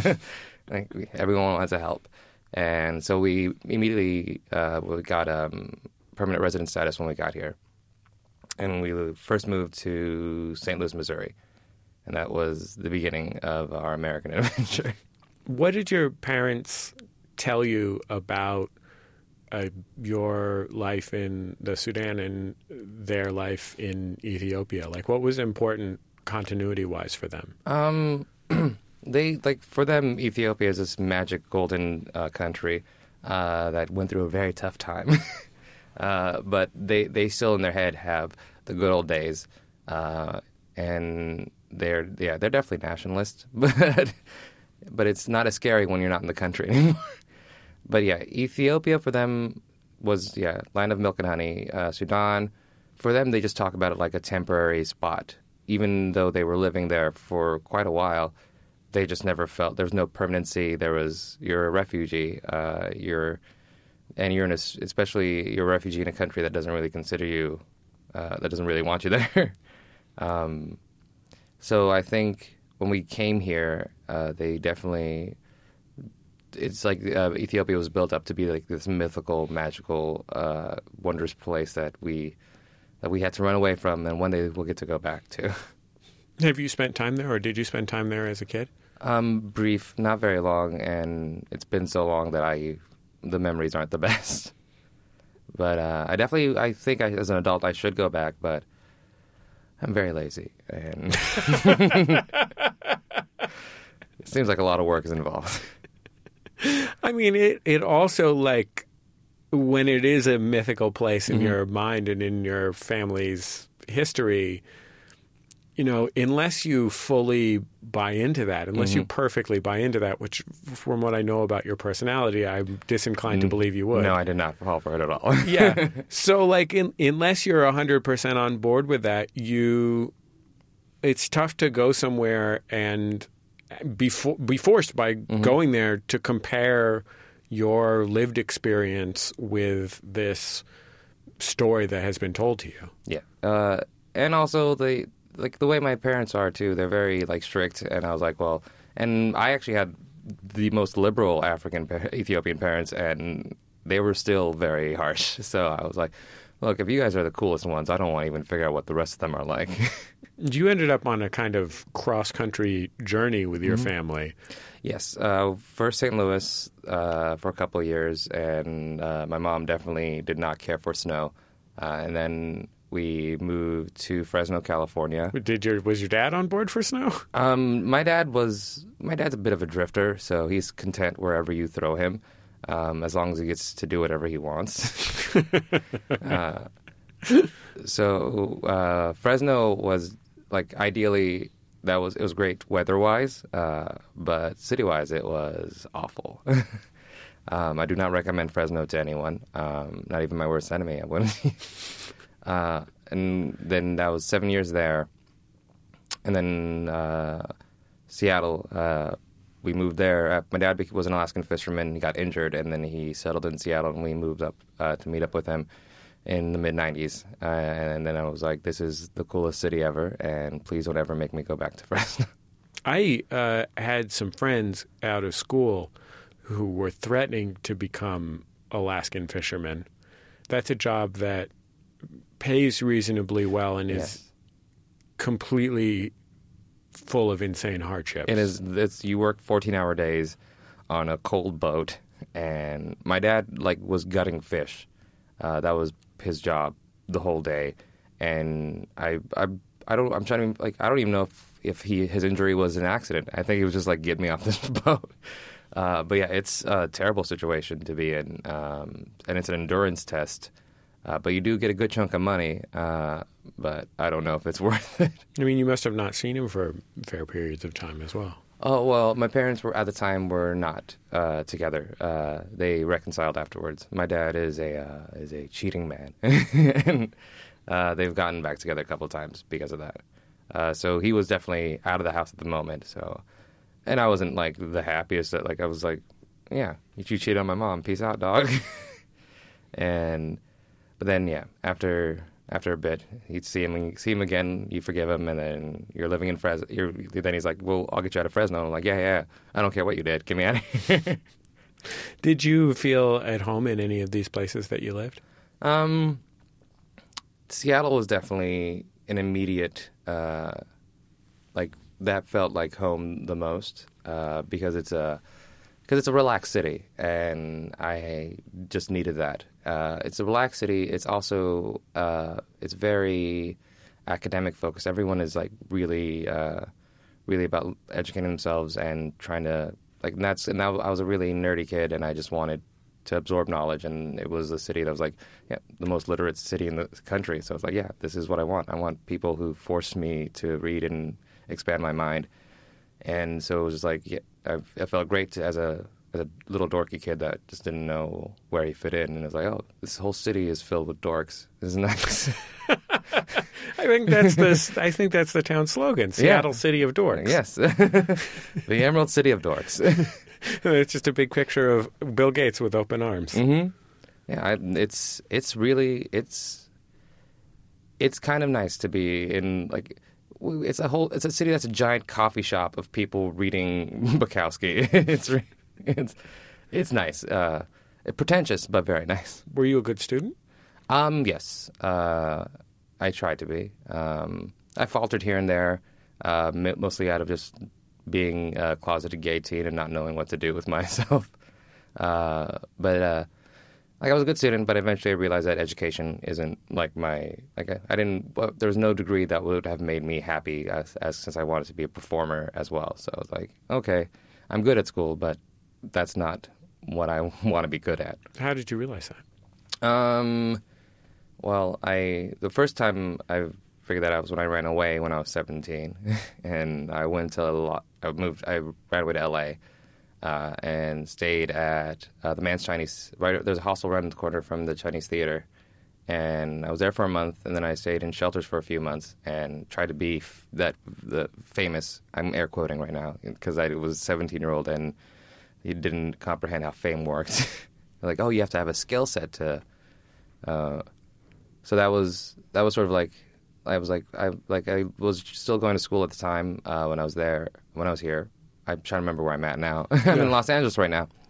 Like, we- everyone wanted to help, and so we immediately uh, we got um, permanent resident status when we got here, and we first moved to Saint Louis, Missouri. And that was the beginning of our American adventure. What did your parents tell you about uh, your life in the Sudan and their life in Ethiopia? Like, what was important continuity-wise for them? Um, they like for them, Ethiopia is this magic golden uh, country uh, that went through a very tough time. uh, but they they still in their head have the good old days, uh, and they're yeah they're definitely nationalists, but but it's not as scary when you're not in the country anymore. But yeah, Ethiopia for them was yeah land of milk and honey. Uh, Sudan, for them they just talk about it like a temporary spot. Even though they were living there for quite a while, they just never felt there was no permanency. There was you're a refugee. Uh, you're and you're in a, especially you're a refugee in a country that doesn't really consider you, uh, that doesn't really want you there. um, so I think when we came here, uh, they definitely. It's like uh, Ethiopia was built up to be like this mythical, magical, uh, wondrous place that we that we had to run away from, and one day we'll get to go back to. Have you spent time there, or did you spend time there as a kid? Um, brief, not very long, and it's been so long that I the memories aren't the best. But uh, I definitely, I think I, as an adult I should go back, but I'm very lazy, and it seems like a lot of work is involved. I mean, it, it also, like, when it is a mythical place in Mm-hmm. your mind and in your family's history, you know, unless you fully buy into that, unless you Mm-hmm. perfectly buy into that, which from what I know about your personality, I'm disinclined to believe you would. No, I did not fall for it at all. Yeah. So, like, in, unless you're one hundred percent on board with that, you, it's tough to go somewhere and be, fo- be forced by Mm-hmm. going there to compare your lived experience with this story that has been told to you. Yeah, uh, and also the like the way my parents are too. They're very like strict, and I was like, well, and I actually had the most liberal African pa- Ethiopian parents, and they were still very harsh. So I was like, look, if you guys are the coolest ones, I don't want to even figure out what the rest of them are like. You ended up on a kind of cross-country journey with your Mm-hmm. family. Yes, uh, first Saint Louis uh, for a couple of years, and uh, my mom definitely did not care for snow. Uh, and then we moved to Fresno, California. Did your was your dad on board for snow? Um, my dad was my dad's a bit of a drifter, so he's content wherever you throw him, um, as long as he gets to do whatever he wants. uh, so uh, Fresno was like ideally. That was it was great weather-wise, uh, but city-wise it was awful. um, I do not recommend Fresno to anyone, um, not even my worst enemy. I wouldn't. uh, and then that was seven years there, and then uh, Seattle. Uh, we moved there. Uh, my dad was an Alaskan fisherman. He got injured, and then he settled in Seattle, and we moved up uh, to meet up with him in the mid nineties, uh, and then I was like, this is the coolest city ever, and please don't ever make me go back to Fresno. I uh, had some friends out of school who were threatening to become Alaskan fishermen. That's a job that pays reasonably well and is Yes. completely full of insane hardships. It is. It's you work fourteen-hour days on a cold boat, and my dad like was gutting fish. Uh, that was his job the whole day, and I, I, I don't. I'm trying to like. I don't even know if, if he his injury was an accident. I think he was just like, get me off this boat. Uh, but yeah, it's a terrible situation to be in, um, and it's an endurance test. Uh, but you do get a good chunk of money. Uh, but I don't know if it's worth it. I mean, you must have not seen him for fair periods of time as well. Oh, well, my parents were at the time were not uh, together. Uh, they reconciled afterwards. My dad is a uh, is a cheating man, and uh, they've gotten back together a couple of times because of that. Uh, so he was definitely out of the house at the moment. So, and I wasn't like the happiest. That, like I was like, yeah, you cheated on my mom. Peace out, dog. and but then yeah, after. After a bit, you'd see him, you see him again, you forgive him, and then you're living in Fresno. You're, then he's like, well, I'll get you out of Fresno. I'm like, yeah, yeah, I don't care what you did. Get me out of here. Did you feel at home in any of these places that you lived? Um, Seattle was definitely an immediate, uh, like, that felt like home the most uh, because it's a because it's a relaxed city, and I just needed that. Uh, it's a relaxed city. It's also uh, it's very academic focused. Everyone is like really, uh, really about educating themselves and trying to like. And that's and that, I was a really nerdy kid, and I just wanted to absorb knowledge. And it was a city that was like, yeah, the most literate city in the country. So it's like, yeah, this is what I want. I want people who force me to read and expand my mind. And so it was just like, yeah, I, I felt great to, as a as a little dorky kid that just didn't know where he fit in. And it was like, oh, this whole city is filled with dorks. Isn't that? I think that's the I think that's the town slogan: Seattle, Yeah. City of Dorks. Yes, the Emerald City of Dorks. It's just a big picture of Bill Gates with open arms. Mm-hmm. Yeah, I, it's it's really it's it's kind of nice to be in like. It's a whole. It's a city that's a giant coffee shop of people reading Bukowski. it's it's it's nice. Uh, pretentious, but very nice. Were you a good student? Um, yes, uh, I tried to be. Um, I faltered here and there, uh, mostly out of just being a closeted gay teen and not knowing what to do with myself. Uh, but. Uh, Like I was a good student, but eventually I realized that education isn't like my like I, I didn't. Well, there was no degree that would have made me happy as, as since I wanted to be a performer as well. So I was like, okay, I'm good at school, but that's not what I want to be good at. How did you realize that? Um, well, I the first time I figured that out was when I ran away when I was seventeen, and I went to a lot. I moved. I ran away to L A. Uh, and stayed at uh, the Man's Chinese. Right, there's a hostel right in the corner from the Chinese theater, and I was there for a month. And then I stayed in shelters for a few months and tried to be f- that the famous. I'm air quoting right now because I was a seventeen year old and he didn't comprehend how fame worked. Like, oh, you have to have a skill set to. Uh, so that was that was sort of like I was like I like I was still going to school at the time uh, when I was there when I was here. I'm trying to remember where I'm at now. I'm Yeah. in Los Angeles right now.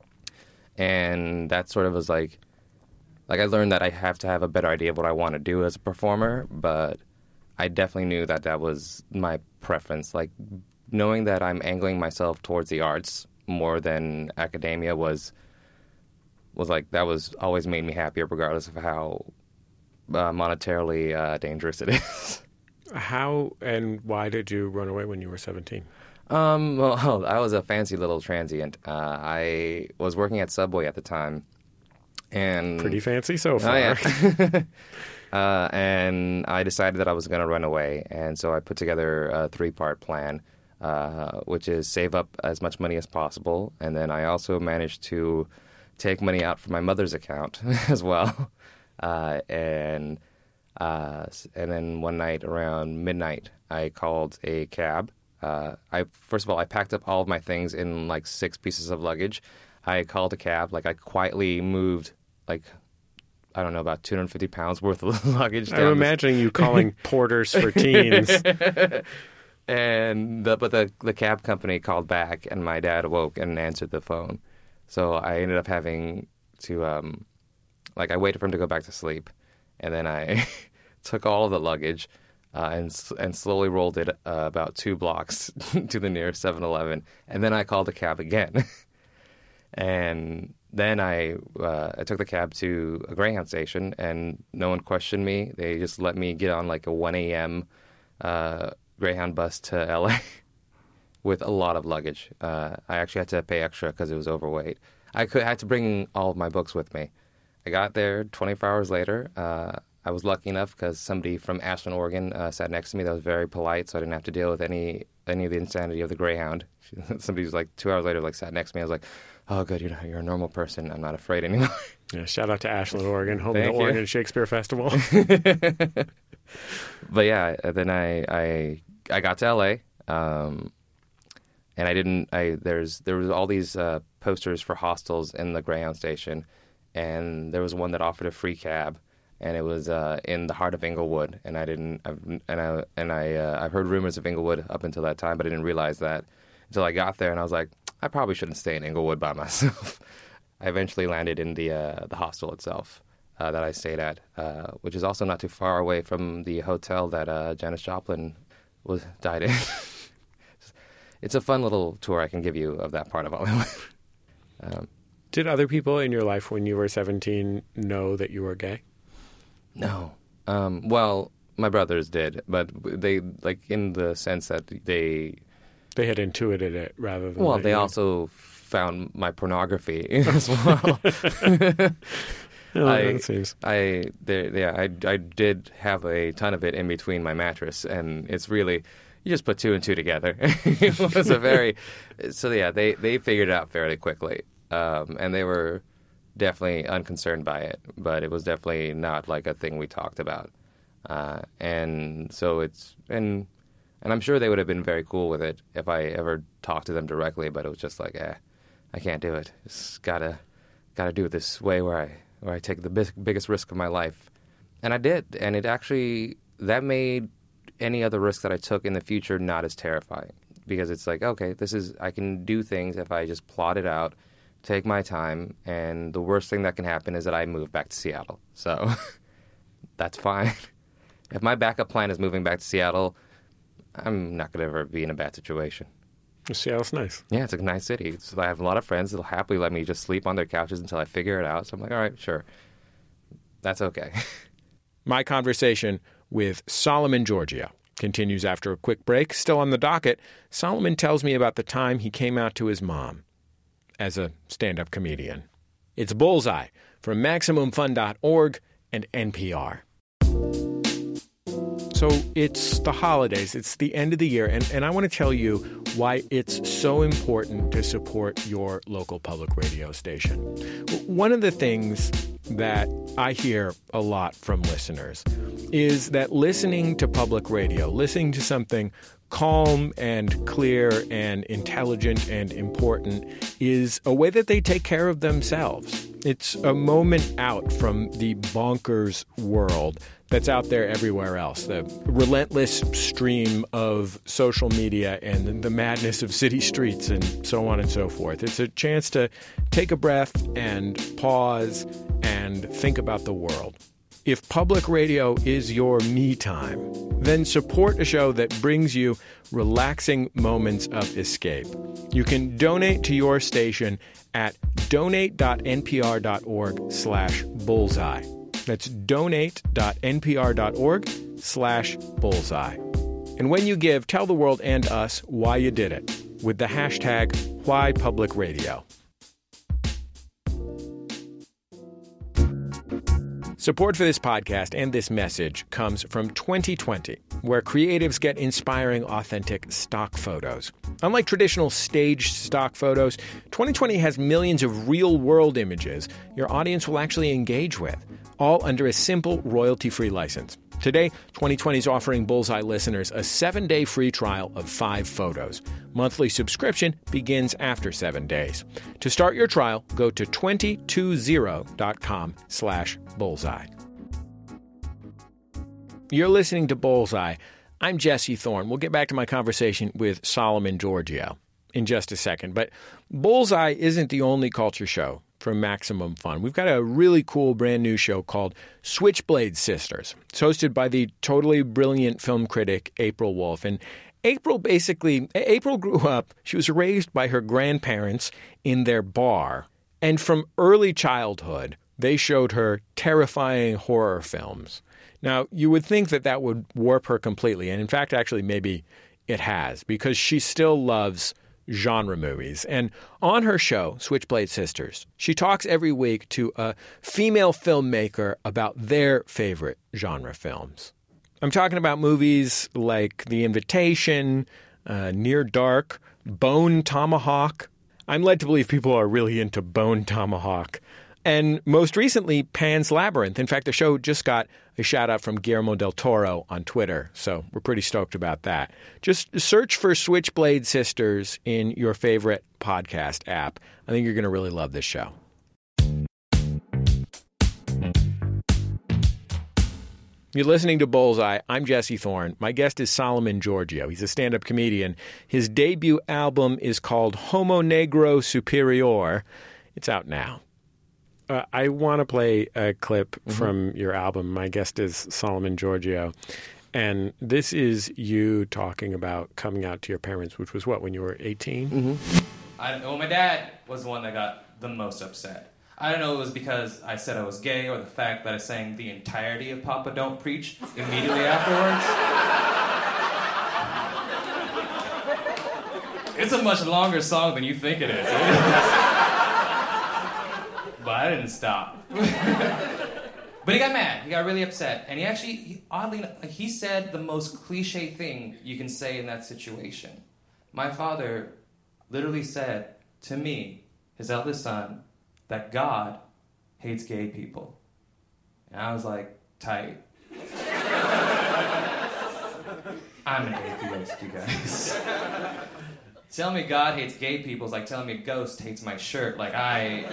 And that sort of was like, like I learned that I have to have a better idea of what I want to do as a performer, but I definitely knew that that was my preference. Like knowing that I'm angling myself towards the arts more than academia was, was like, that was always made me happier regardless of how uh, monetarily uh, dangerous it is. How and why did you run away when you were seventeen? Um, well, I was a fancy little transient. Uh, I was working at Subway at the time, and Pretty fancy so far. Oh, yeah. uh, and I decided that I was going to run away, and so I put together a three-part plan, uh, which is save up as much money as possible, and then I also managed to take money out from my mother's account as well, uh, and uh, and then one night around midnight, I called a cab. Uh, I first of all, I packed up all of my things in like six pieces of luggage. I called a cab. Like I quietly moved, like I don't know, about two hundred fifty pounds worth of luggage. Down I'm this- imagining you calling porters for teens. and the, but the the cab company called back, and my dad awoke and answered the phone. So I ended up having to, um, like, I waited for him to go back to sleep, and then I took all of the luggage uh, and and slowly rolled it uh, about two blocks to the nearest seven eleven, and then I called a cab again. And then I uh, I took the cab to a Greyhound station, and no one questioned me. They just let me get on like a one a.m. Uh, Greyhound bus to L A with a lot of luggage. Uh, I actually had to pay extra because it was overweight. I could had to bring all of my books with me. I got there twenty-four hours later. Uh, I was lucky enough because somebody from Ashland, Oregon, uh, sat next to me that was very polite, so I didn't have to deal with any any of the insanity of the Greyhound. Somebody was like two hours later, like sat next to me. I was like, "Oh, good, you're you're a normal person. I'm not afraid anymore." Yeah, shout out to Ashland, Oregon, home of the Thank you. Oregon Shakespeare Festival. But yeah, then I I I got to L A, um, and I didn't. I there's there was all these uh, posters for hostels in the Greyhound station, and there was one that offered a free cab, and it was uh, in the heart of Inglewood, and I didn't. I've, and I and I uh, I've heard rumors of Inglewood up until that time, but I didn't realize that until I got there, and I was like, I probably shouldn't stay in Inglewood by myself. I eventually landed in the uh, the hostel itself uh, that I stayed at, uh, which is also not too far away from the hotel that uh, Janis Joplin was died in. It's a fun little tour I can give you of that part of Hollywood. um, Did other people in your life when you were seventeen know that you were gay? No. Um, well, my brothers did, but they, like, in the sense that they... They had intuited it rather than... Well, they you. also found my pornography as well. Oh, I, that seems... I, there, yeah, I, I did have a ton of it in between my mattress, and it's really... You just put two and two together. It was a very... So, yeah, they, they figured it out fairly quickly, um, and they were definitely unconcerned by it, but it was definitely not like a thing we talked about. Uh, and so it's... and. And I'm sure they would have been very cool with it if I ever talked to them directly, but it was just like, eh, I can't do it. Just gotta, gotta do it this way where I, where I take the big, biggest risk of my life. And I did. And it actually, that made any other risk that I took in the future not as terrifying. Because it's like, okay, this is, I can do things if I just plot it out, take my time, and the worst thing that can happen is that I move back to Seattle. So that's fine. If my backup plan is moving back to Seattle, I'm not going to ever be in a bad situation. Seattle's nice. Yeah, it's a nice city. So I have a lot of friends that'll happily let me just sleep on their couches until I figure it out. So I'm like, all right, sure. That's okay. My conversation with Solomon Georgio continues after a quick break. Still on the docket, Solomon tells me about the time he came out to his mom as a stand-up comedian. It's Bullseye from Maximum Fun dot org and N P R. So it's the holidays, it's the end of the year, and, and I want to tell you why it's so important to support your local public radio station. One of the things that I hear a lot from listeners is that listening to public radio, listening to something calm and clear and intelligent and important is a way that they take care of themselves. It's a moment out from the bonkers world that's out there everywhere else, the relentless stream of social media and the madness of city streets and so on and so forth. It's a chance to take a breath and pause and think about the world. If public radio is your me time, then support a show that brings you relaxing moments of escape. You can donate to your station at donate.npr.org slash bullseye. That's donate.npr.org slash bullseye. And when you give, tell the world and us why you did it with the hashtag WhyPublicRadio. Support for this podcast and this message comes from twenty twenty, where creatives get inspiring, authentic stock photos. Unlike traditional staged stock photos, twenty twenty has millions of real-world images your audience will actually engage with, all under a simple royalty-free license. Today, twenty twenty is offering Bullseye listeners a seven-day free trial of five photos. Monthly subscription begins after seven days. To start your trial, go to twenty twenty dot com slash bullseye. You're listening to Bullseye. I'm Jesse Thorne. We'll get back to my conversation with Solomon Georgio. in just a second. But Bullseye isn't the only culture show from Maximum Fun. We've got a really cool brand new show called Switchblade Sisters. It's hosted by the totally brilliant film critic April Wolf. And April basically, April grew up, she was raised by her grandparents in their bar. And from early childhood, they showed her terrifying horror films. Now, you would think that that would warp her completely. And in fact, actually, maybe it has, because she still loves genre movies. And on her show, Switchblade Sisters, she talks every week to a female filmmaker about their favorite genre films. I'm talking about movies like The Invitation, uh, Near Dark, Bone Tomahawk. I'm led to believe people are really into Bone Tomahawk. And most recently, Pan's Labyrinth. In fact, the show just got a shout-out from Guillermo del Toro on Twitter, so we're pretty stoked about that. Just search for Switchblade Sisters in your favorite podcast app. I think you're going to really love this show. You're listening to Bullseye. I'm Jesse Thorne. My guest is Solomon Giorgio. He's a stand-up comedian. His debut album is called Homo Negro Superior. It's out now. Uh, I want to play a clip mm-hmm. from your album. My guest is Solomon Giorgio. And this is you talking about coming out to your parents, which was what, when you were eighteen? Mm-hmm. I, well, my dad was the one that got the most upset. I don't know if it was because I said I was gay or the fact that I sang the entirety of Papa Don't Preach immediately afterwards. It's a much longer song than you think it is. But I didn't stop. But he got mad. He got really upset. And he actually, he, oddly enough, he said the most cliche thing you can say in that situation. My father literally said to me, his eldest son, that God hates gay people. And I was like, tight. I'm an atheist, you guys. Telling me God hates gay people is like telling me a ghost hates my shirt. Like, I...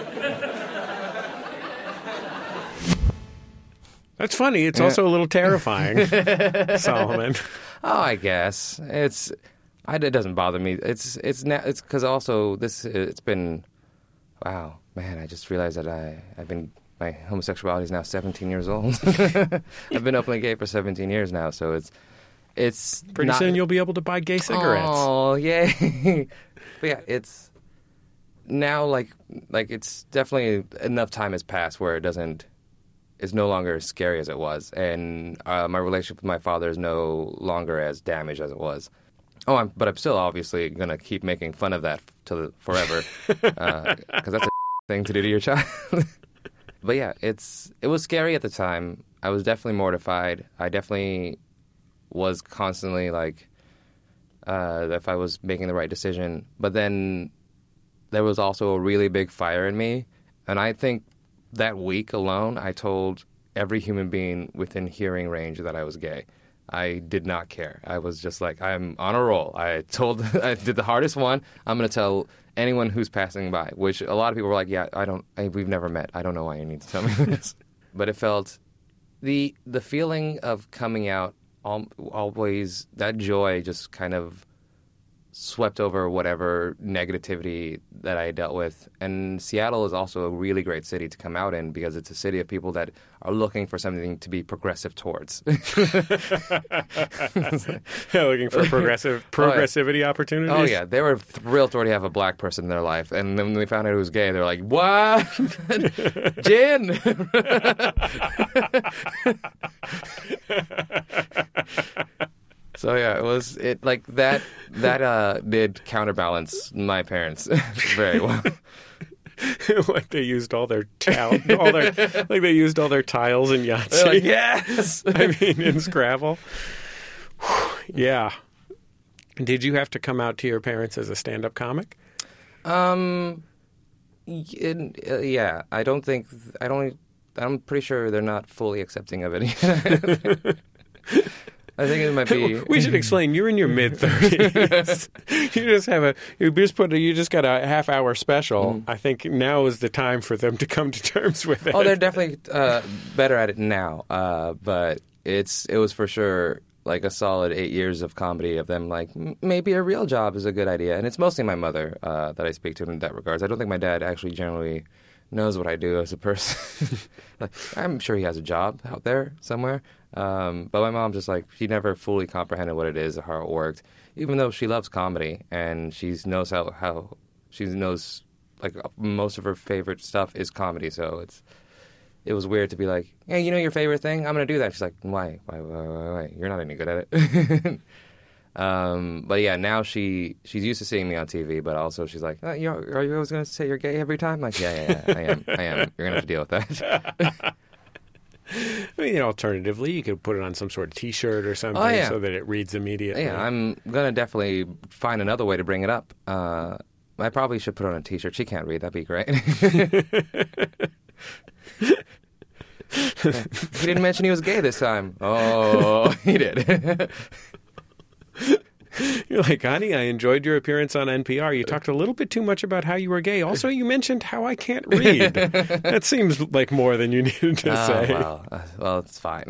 That's funny. It's yeah. also a little terrifying, Solomon. Oh, I guess. It's... I, it doesn't bother me. It's it's it's because also this it's been... Wow, man, I just realized that I, I've been... My homosexuality is now seventeen years old. I've been openly gay for seventeen years now, so it's... It's Pretty not... soon you'll be able to buy gay cigarettes. Oh, yay. But yeah, it's now like like it's definitely enough time has passed where it doesn't it's no longer as scary as it was, and uh, my relationship with my father is no longer as damaged as it was. Oh, I'm, but I'm still obviously gonna keep making fun of that till forever because uh, that's a thing to do to your child. But yeah, it's it was scary at the time. I was definitely mortified. I definitely was constantly like uh, if I was making the right decision. But then there was also a really big fire in me. And I think that week alone, I told every human being within hearing range that I was gay. I did not care. I was just like, I'm on a roll. I told, I did the hardest one. I'm going to tell anyone who's passing by, which a lot of people were like, yeah, I don't, I, we've never met. I don't know why you need to tell me this. But it felt, the the feeling of coming out always, that joy just kind of swept over whatever negativity that I dealt with. And Seattle is also a really great city to come out in because it's a city of people that are looking for something to be progressive towards. Looking for progressive progressivity oh, yeah. opportunities? Oh, yeah. They were thrilled to already have a black person in their life. And then when they found out it was gay, they're like, what? Jen! So yeah, it was it like that. That uh, did counterbalance my parents very well. Like they used all their talent, all their like they used all their tiles in Yahtzee. Like, yes, I mean in Scrabble. Yeah. Did you have to come out to your parents as a stand-up comic? Um. In, uh, yeah, I don't think I don't. I'm pretty sure they're not fully accepting of it. I think it might be. We should explain. You're in your mid thirties. You just have a. You just put. A, you just got a half hour special. Mm. I think now is the time for them to come to terms with it. Oh, they're definitely uh, better at it now. Uh, but it's. It was for sure like a solid eight years of comedy of them like m- maybe a real job is a good idea, and it's mostly my mother uh, that I speak to in that regards. I don't think my dad actually generally knows what I do as a person. Like, I'm sure he has a job out there somewhere, um, but my mom just like she never fully comprehended what it is or how it worked, even though she loves comedy and she knows how how she knows like most of her favorite stuff is comedy. So it's it was weird to be like, hey, you know your favorite thing? I'm gonna do that. She's like, why? Why? Why? Why? why? You're not any good at it. Um, but yeah, now she she's used to seeing me on T V, but also she's like, oh, you're, are you always going to say you're gay every time? I'm like, yeah, yeah, yeah, I am, I am. You're going to have to deal with that. I mean, alternatively, you could put it on some sort of T-shirt or something Oh, yeah. so that it reads immediately. Yeah, I'm going to definitely find another way to bring it up. Uh, I probably should put it on a T-shirt. She can't read. That'd be great. He didn't mention he was gay this time. Oh, he did. You're like, honey, I enjoyed your appearance on N P R. You talked a little bit too much about how you were gay. Also, you mentioned how I can't read. That seems like more than you needed to Oh, say. well, uh, well, it's fine.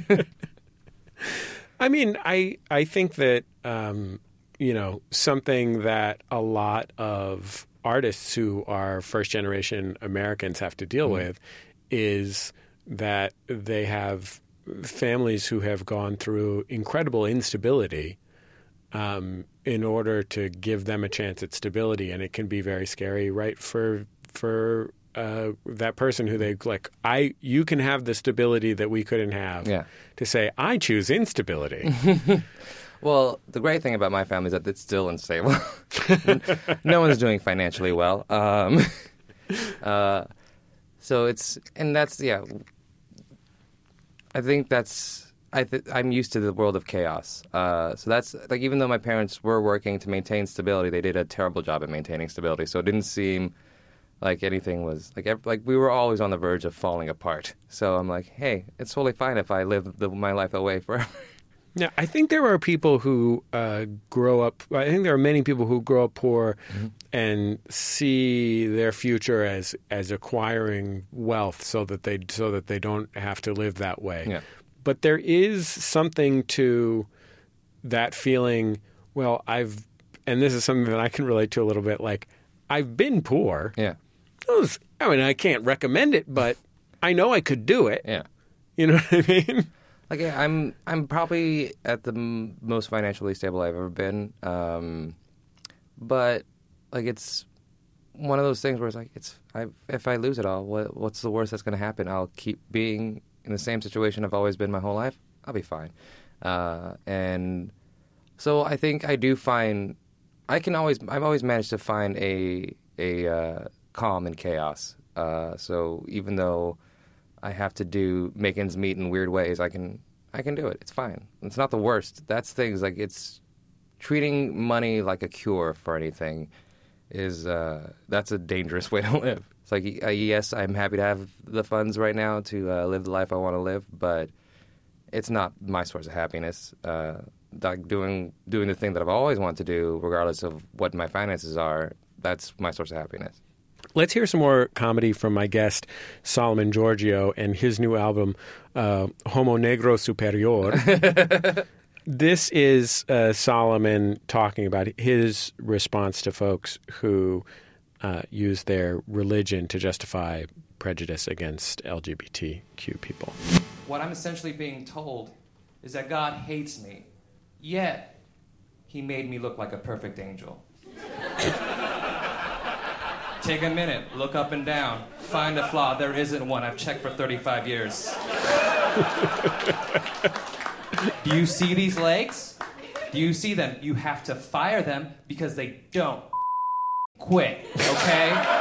I mean, I I think that, um, you know, something that a lot of artists who are first-generation Americans have to deal Mm. with is that they have families who have gone through incredible instability um, in order to give them a chance at stability, and it can be very scary, right? For for uh, that person who they like, I you can have the stability that we couldn't have. Yeah. To say I choose instability. Well, the great thing about my family is that it's still unstable. No one's doing financially well. Um, uh, so it's and that's yeah. I think that's. I th- I'm used to the world of chaos. Uh, so that's like even though my parents were working to maintain stability, they did a terrible job at maintaining stability. So it didn't seem like anything was like ev- like we were always on the verge of falling apart. So I'm like, hey, it's totally fine if I live the, my life away forever. Yeah, I think there are people who uh, grow up. I think there are many people who grow up poor Mm-hmm. and see their future as as acquiring wealth, so that they so that they don't have to live that way. Yeah. But there is something to that feeling. Well, I've and this is something that I can relate to a little bit. Like I've been poor. Yeah. It was- I mean, I can't recommend it, but I know I could do it. Yeah. You know what I mean? Like yeah, I'm I'm probably at the m- most financially stable I've ever been. Um, but like it's one of those things where it's like it's I, if I lose it all, what, what's the worst that's going to happen? I'll keep being in the same situation I've always been my whole life. I'll be fine. Uh, and so I think I do find I can always I've always managed to find a a uh, calm in chaos. Uh, so even though I have to do make ends meet in weird ways, I can I can do it. It's fine. It's not the worst. That's things like it's treating money like a cure for anything is uh, that's a dangerous way to live. It's like uh, yes, I'm happy to have the funds right now to uh, live the life I want to live, but it's not my source of happiness. Uh, like doing doing the thing that I've always wanted to do, regardless of what my finances are, that's my source of happiness. Let's hear some more comedy from my guest, Solomon Giorgio, and his new album, uh, Homo Negro Superior. This is uh, Solomon talking about his response to folks who uh, use their religion to justify prejudice against L G B T Q people. What I'm essentially being told is that God hates me, yet he made me look like a perfect angel. Take a minute, look up and down, find a flaw. There isn't one. I've checked for thirty-five years. Do you see these legs? Do you see them? You have to fire them because they don't quit, okay?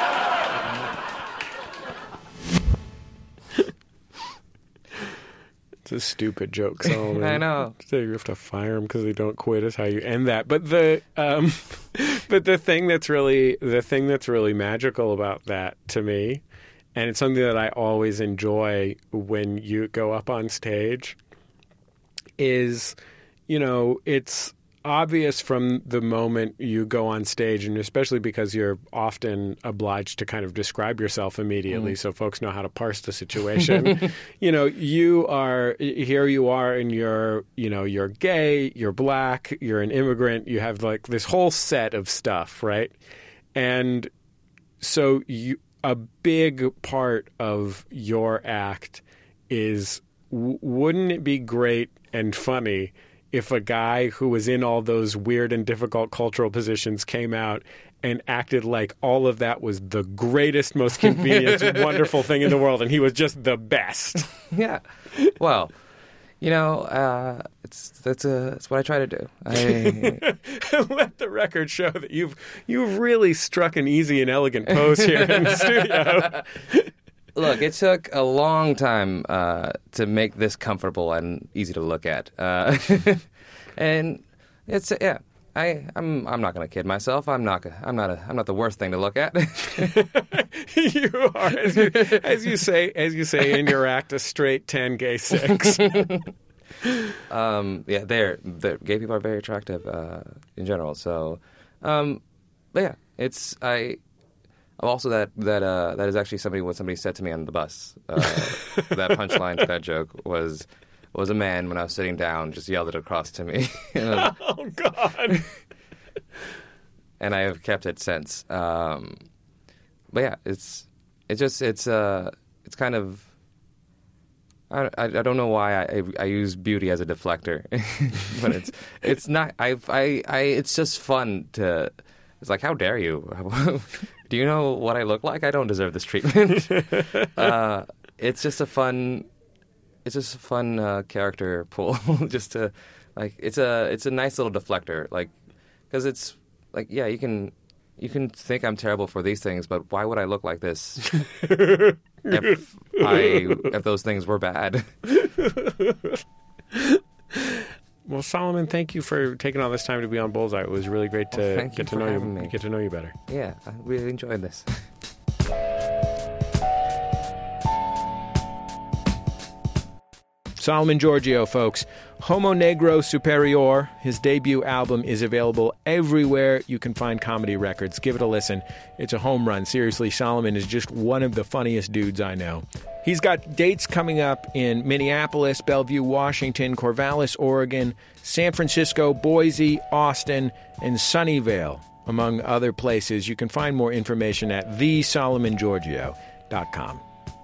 It's a stupid joke, Solomon. I know. So you have to fire them because they don't quit is how you end that. But the um, but the thing that's really the thing that's really magical about that to me, and it's something that I always enjoy when you go up on stage, is, you know, it's obvious from the moment you go on stage, and especially because you're often obliged to kind of describe yourself immediately mm. so folks know how to parse the situation. You know, you are, here you are and you're, you know, you're gay, you're black, you're an immigrant, you have like this whole set of stuff, right? And so you, a big part of your act is, w- wouldn't it be great and funny if a guy who was in all those weird and difficult cultural positions came out and acted like all of that was the greatest, most convenient, wonderful thing in the world, and he was just the best? Yeah. Well, you know, uh, it's that's a that's what I try to do. I... Let the record show that you've you've really struck an easy and elegant pose here in the studio. Look, it took a long time uh, to make this comfortable and easy to look at, uh, and it's yeah. I I'm I'm not going to kid myself. I'm not I'm not a I'm not the worst thing to look at. You are, as you, as you say as you say in your act, a straight ten, gay six. um, yeah, they're, they're gay people are very attractive uh, in general. So, um, but yeah, it's I. Also, that that uh, that is actually somebody what somebody said to me on the bus. Uh, that punchline to that joke was was a man when I was sitting down just yelled it across to me. was, oh God! And I have kept it since. Um, but yeah, it's it's just it's uh it's kind of I, I, I don't know why I, I I use beauty as a deflector, but it's it's not I I I it's just fun to. It's like, how dare you? Do you know what I look like? I don't deserve this treatment. uh, it's just a fun, it's just a fun uh, character pool. Just to, like, it's a it's a nice little deflector. Like, because it's like, yeah, you can you can think I'm terrible for these things, but why would I look like this if I if those things were bad? Well, Solomon, thank you for taking all this time to be on Bullseye. It was really great to well, get to know you, me. get to know you better. Yeah, I really enjoyed this. Solomon Georgio, folks. Homo Negro Superior, his debut album, is available everywhere you can find comedy records. Give it a listen. It's a home run. Seriously, Solomon is just one of the funniest dudes I know. He's got dates coming up in Minneapolis, Bellevue, Washington, Corvallis, Oregon, San Francisco, Boise, Austin, and Sunnyvale, among other places. You can find more information at the solomon georgio dot com.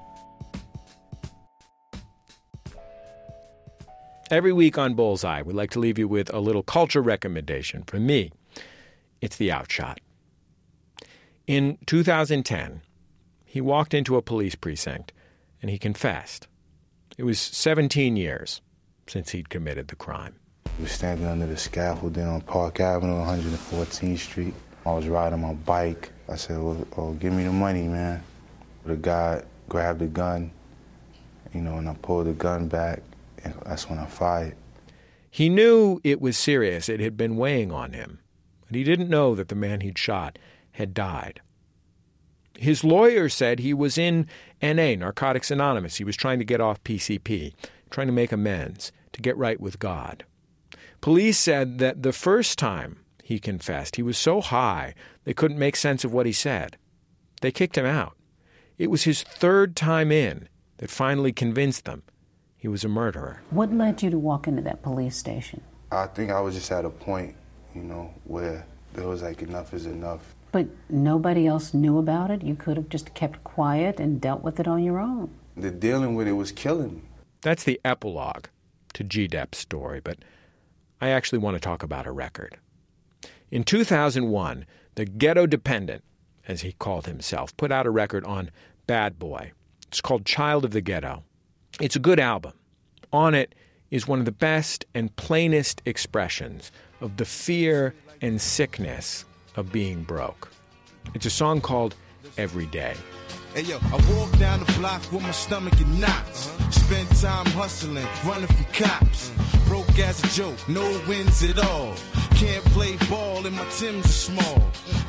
Every week on Bullseye, we'd like to leave you with a little culture recommendation from me. It's The Outshot. In two thousand ten, he walked into a police precinct and he confessed. It was seventeen years since he'd committed the crime. We were standing under the scaffolding on Park Avenue, one hundred fourteenth Street. I was riding my bike. I said, well, oh, give me the money, man. The guy grabbed the gun, you know, and I pulled the gun back, and that's when I fired. He knew it was serious. It had been weighing on him. But he didn't know that the man he'd shot had died. His lawyer said he was in N A, Narcotics Anonymous. He was trying to get off P C P, trying to make amends, to get right with God. Police said that the first time he confessed, he was so high they couldn't make sense of what he said. They kicked him out. It was his third time in that finally convinced them he was a murderer. What led you to walk into that police station? I think I was just at a point, you know, where there was like enough is enough. But nobody else knew about it? You could have just kept quiet and dealt with it on your own. The dealing with it was killing me. That's the epilogue to G. Depp's story, but I actually want to talk about a record. In two thousand one, the Ghetto Dependent, as he called himself, put out a record on Bad Boy. It's called Child of the Ghetto. It's a good album. On it is one of the best and plainest expressions of the fear and sickness of being broke. It's a song called Every Day. Hey yo, I walk down the block with my stomach in knots. Uh-huh. Spend time hustling, running from cops. Uh-huh. Broke as a joke, no wins at all. Can't play ball and my Timbs are small. Uh-huh.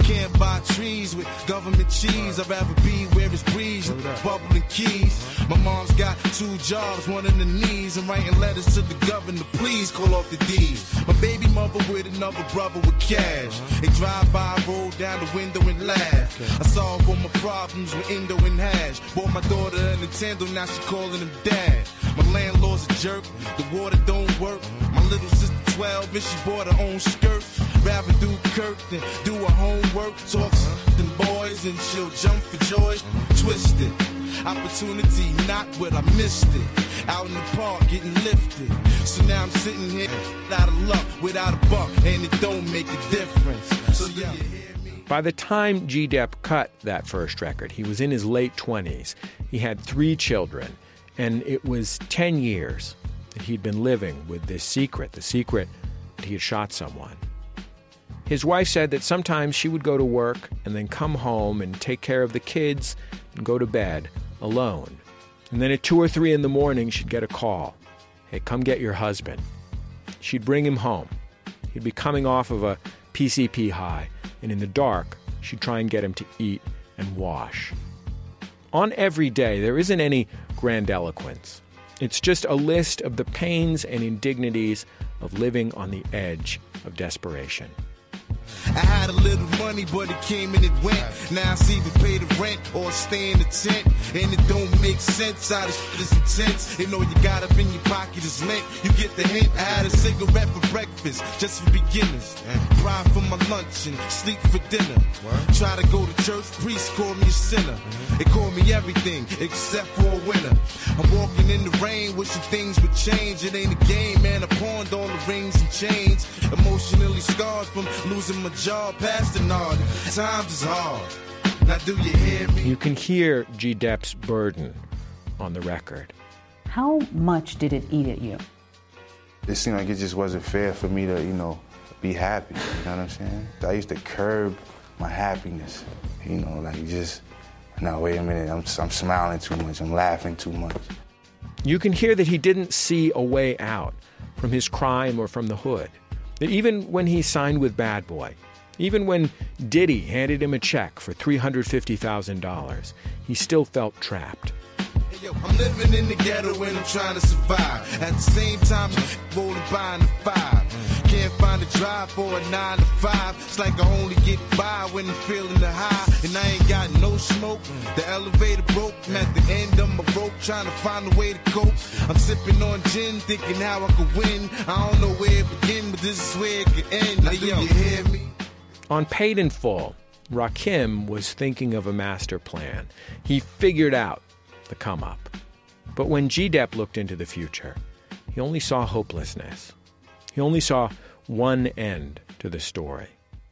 Can't buy trees with government cheese. I'd rather be where it's breeze, bubbling keys. My mom's got two jobs, one in the knees, and writing letters to the governor, please call off the D's. My baby mother with another brother with cash. They drive by, roll down the window and laugh. I solve all my problems with Indo and hash. Bought my daughter a Nintendo, now she calling him dad. My landlord's a jerk, the water don't work. My little sister twelve and she bought her own skirt. Rather do Kirk than do her homework. Talk to boys and she'll jump for joy. Twisted. Opportunity not what I missed it. Out in the park getting lifted. So now I'm sitting here out of luck without a buck, and it don't make a difference. So yeah. By the time G-Dep cut that first record, he was in his late twenties. He had three children, and it was ten years that he'd been living with this secret, the secret that he had shot someone. His wife said that sometimes she would go to work and then come home and take care of the kids and go to bed alone. And then at two or three in the morning, she'd get a call. Hey, come get your husband. She'd bring him home. He'd be coming off of a P C P high, and in the dark, she'd try and get him to eat and wash. On every day, there isn't any grandiloquence. It's just a list of the pains and indignities of living on the edge of desperation. I had a little money, but it came and it went. Now I see either pay the rent or stay in the tent. And it don't make sense, how this shit is intense. You know you got up in your pocket is lint. You get the hint. I had a cigarette for breakfast, just for beginners. Pride for my lunch and sleep for dinner. Try to go to church, priest call me a sinner. They call me everything except for a winner. I'm walking in the rain, wishing things would change. It ain't a game, man. I pawned all the rings and chains. Emotionally scarred from losing my job, past the nod. Times is hard. Now do you hear me? You can hear G-Dep's burden on the record. How much did it eat at you? It seemed like it just wasn't fair for me to, you know, be happy. You know what I'm saying? I used to curb my happiness. You know, like just, no, wait a minute, I'm, I'm smiling too much, I'm laughing too much. You can hear that he didn't see a way out from his crime or from the hood. That even when he signed with Bad Boy, even when Diddy handed him a check for three hundred fifty thousand dollars, he still felt trapped. Hey, yo, I'm living in the ghetto and I'm trying to survive. At the same time, I'm rolling by in the five. Can't find a drive for a nine to five. It's like I only get by when I'm feeling the high. And I ain't got no smoke. The elevator broke. I'm at the end of my rope trying to find a way to cope. I'm sipping on gin, thinking how I could win. I don't know where it begin, but this is where it could end. Now, do you hear me? On Paid in Full, Rakim was thinking of a master plan. He figured out the come-up. But when G-Dep looked into the future, he only saw hopelessness. He only saw one end to the story.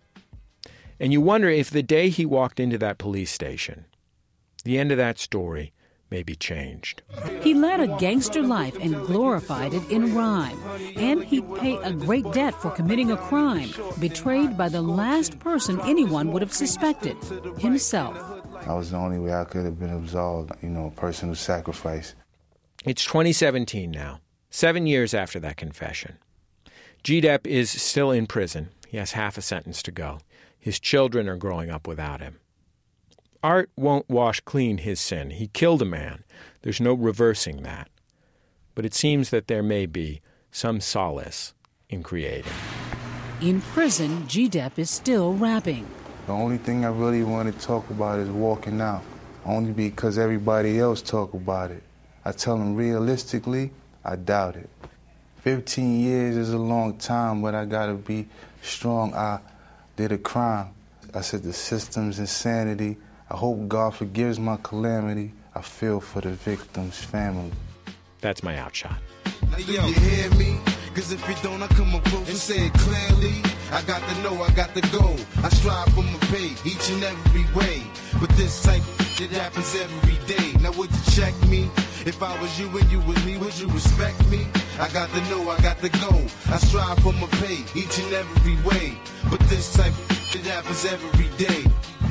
And you wonder if the day he walked into that police station, the end of that story may be changed. He led a gangster life and glorified it in rhyme. And he paid a great debt for committing a crime, betrayed by the last person anyone would have suspected, himself. That was the only way I could have been absolved, you know, a person who sacrificed. It's twenty seventeen now, seven years after that confession. G-Dep is still in prison. He has half a sentence to go. His children are growing up without him. Art won't wash clean his sin. He killed a man. There's no reversing that. But it seems that there may be some solace in creating. In prison, G-Dep is still rapping. The only thing I really want to talk about is walking out, only because everybody else talk about it. I tell them realistically, I doubt it. Fifteen years is a long time, but I gotta be strong. I did a crime. I said the system's insanity. I hope God forgives my calamity. I feel for the victim's family. That's my outshot. Now, do you hear me? Cause if you don't, I come up close and say it clearly. I got to know, I got to go. I strive for my pay each and every way. But this type of shit happens every day. Now would you check me? If I was you and you was me, would you respect me? I got to know, I got to go. I strive for my pay each and every way. But this type of shit happens every day.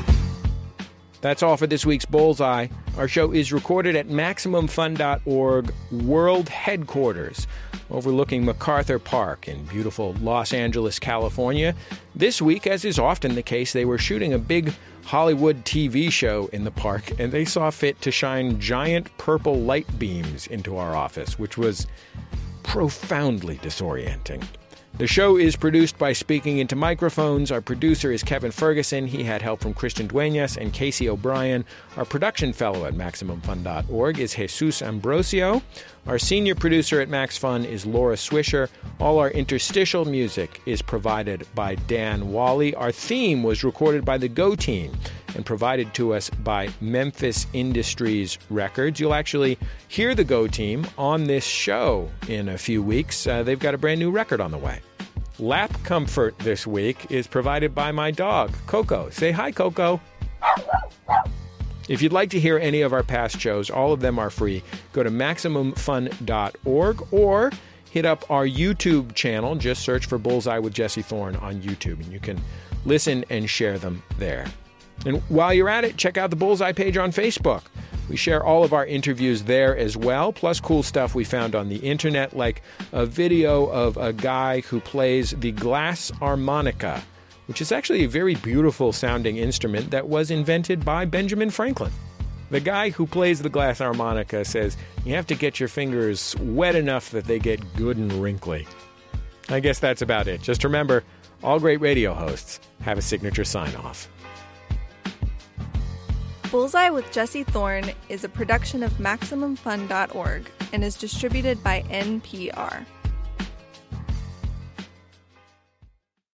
That's all for this week's Bullseye. Our show is recorded at Maximum Fun dot org World Headquarters. overlooking MacArthur Park in beautiful Los Angeles, California. This week, as is often the case, they were shooting a big Hollywood T V show in the park, and they saw fit to shine giant purple light beams into our office, which was profoundly disorienting. The show is produced by Speaking Into Microphones. Our producer is Kevin Ferguson. He had help from Christian Duenas and Casey O'Brien. Our production fellow at Maximum Fun dot org is Jesus Ambrosio. Our senior producer at Max Fun is Laura Swisher. All our interstitial music is provided by Dan Wally. Our theme was recorded by the Go Team and provided to us by Memphis Industries Records. You'll actually hear the Go Team on this show in a few weeks. Uh, they've got a brand new record on the way. Lap comfort this week is provided by my dog, Coco. Say hi, Coco. If you'd like to hear any of our past shows, all of them are free. Go to Maximum Fun dot org or hit up our YouTube channel. Just search for Bullseye with Jesse Thorne on YouTube, and you can listen and share them there. And while you're at it, check out the Bullseye page on Facebook. We share all of our interviews there as well, plus cool stuff we found on the internet, like a video of a guy who plays the glass harmonica, which is actually a very beautiful sounding instrument that was invented by Benjamin Franklin. The guy who plays the glass harmonica says you have to get your fingers wet enough that they get good and wrinkly. I guess that's about it. Just remember, all great radio hosts have a signature sign-off. Bullseye with Jesse Thorne is a production of Maximum Fun dot org and is distributed by N P R.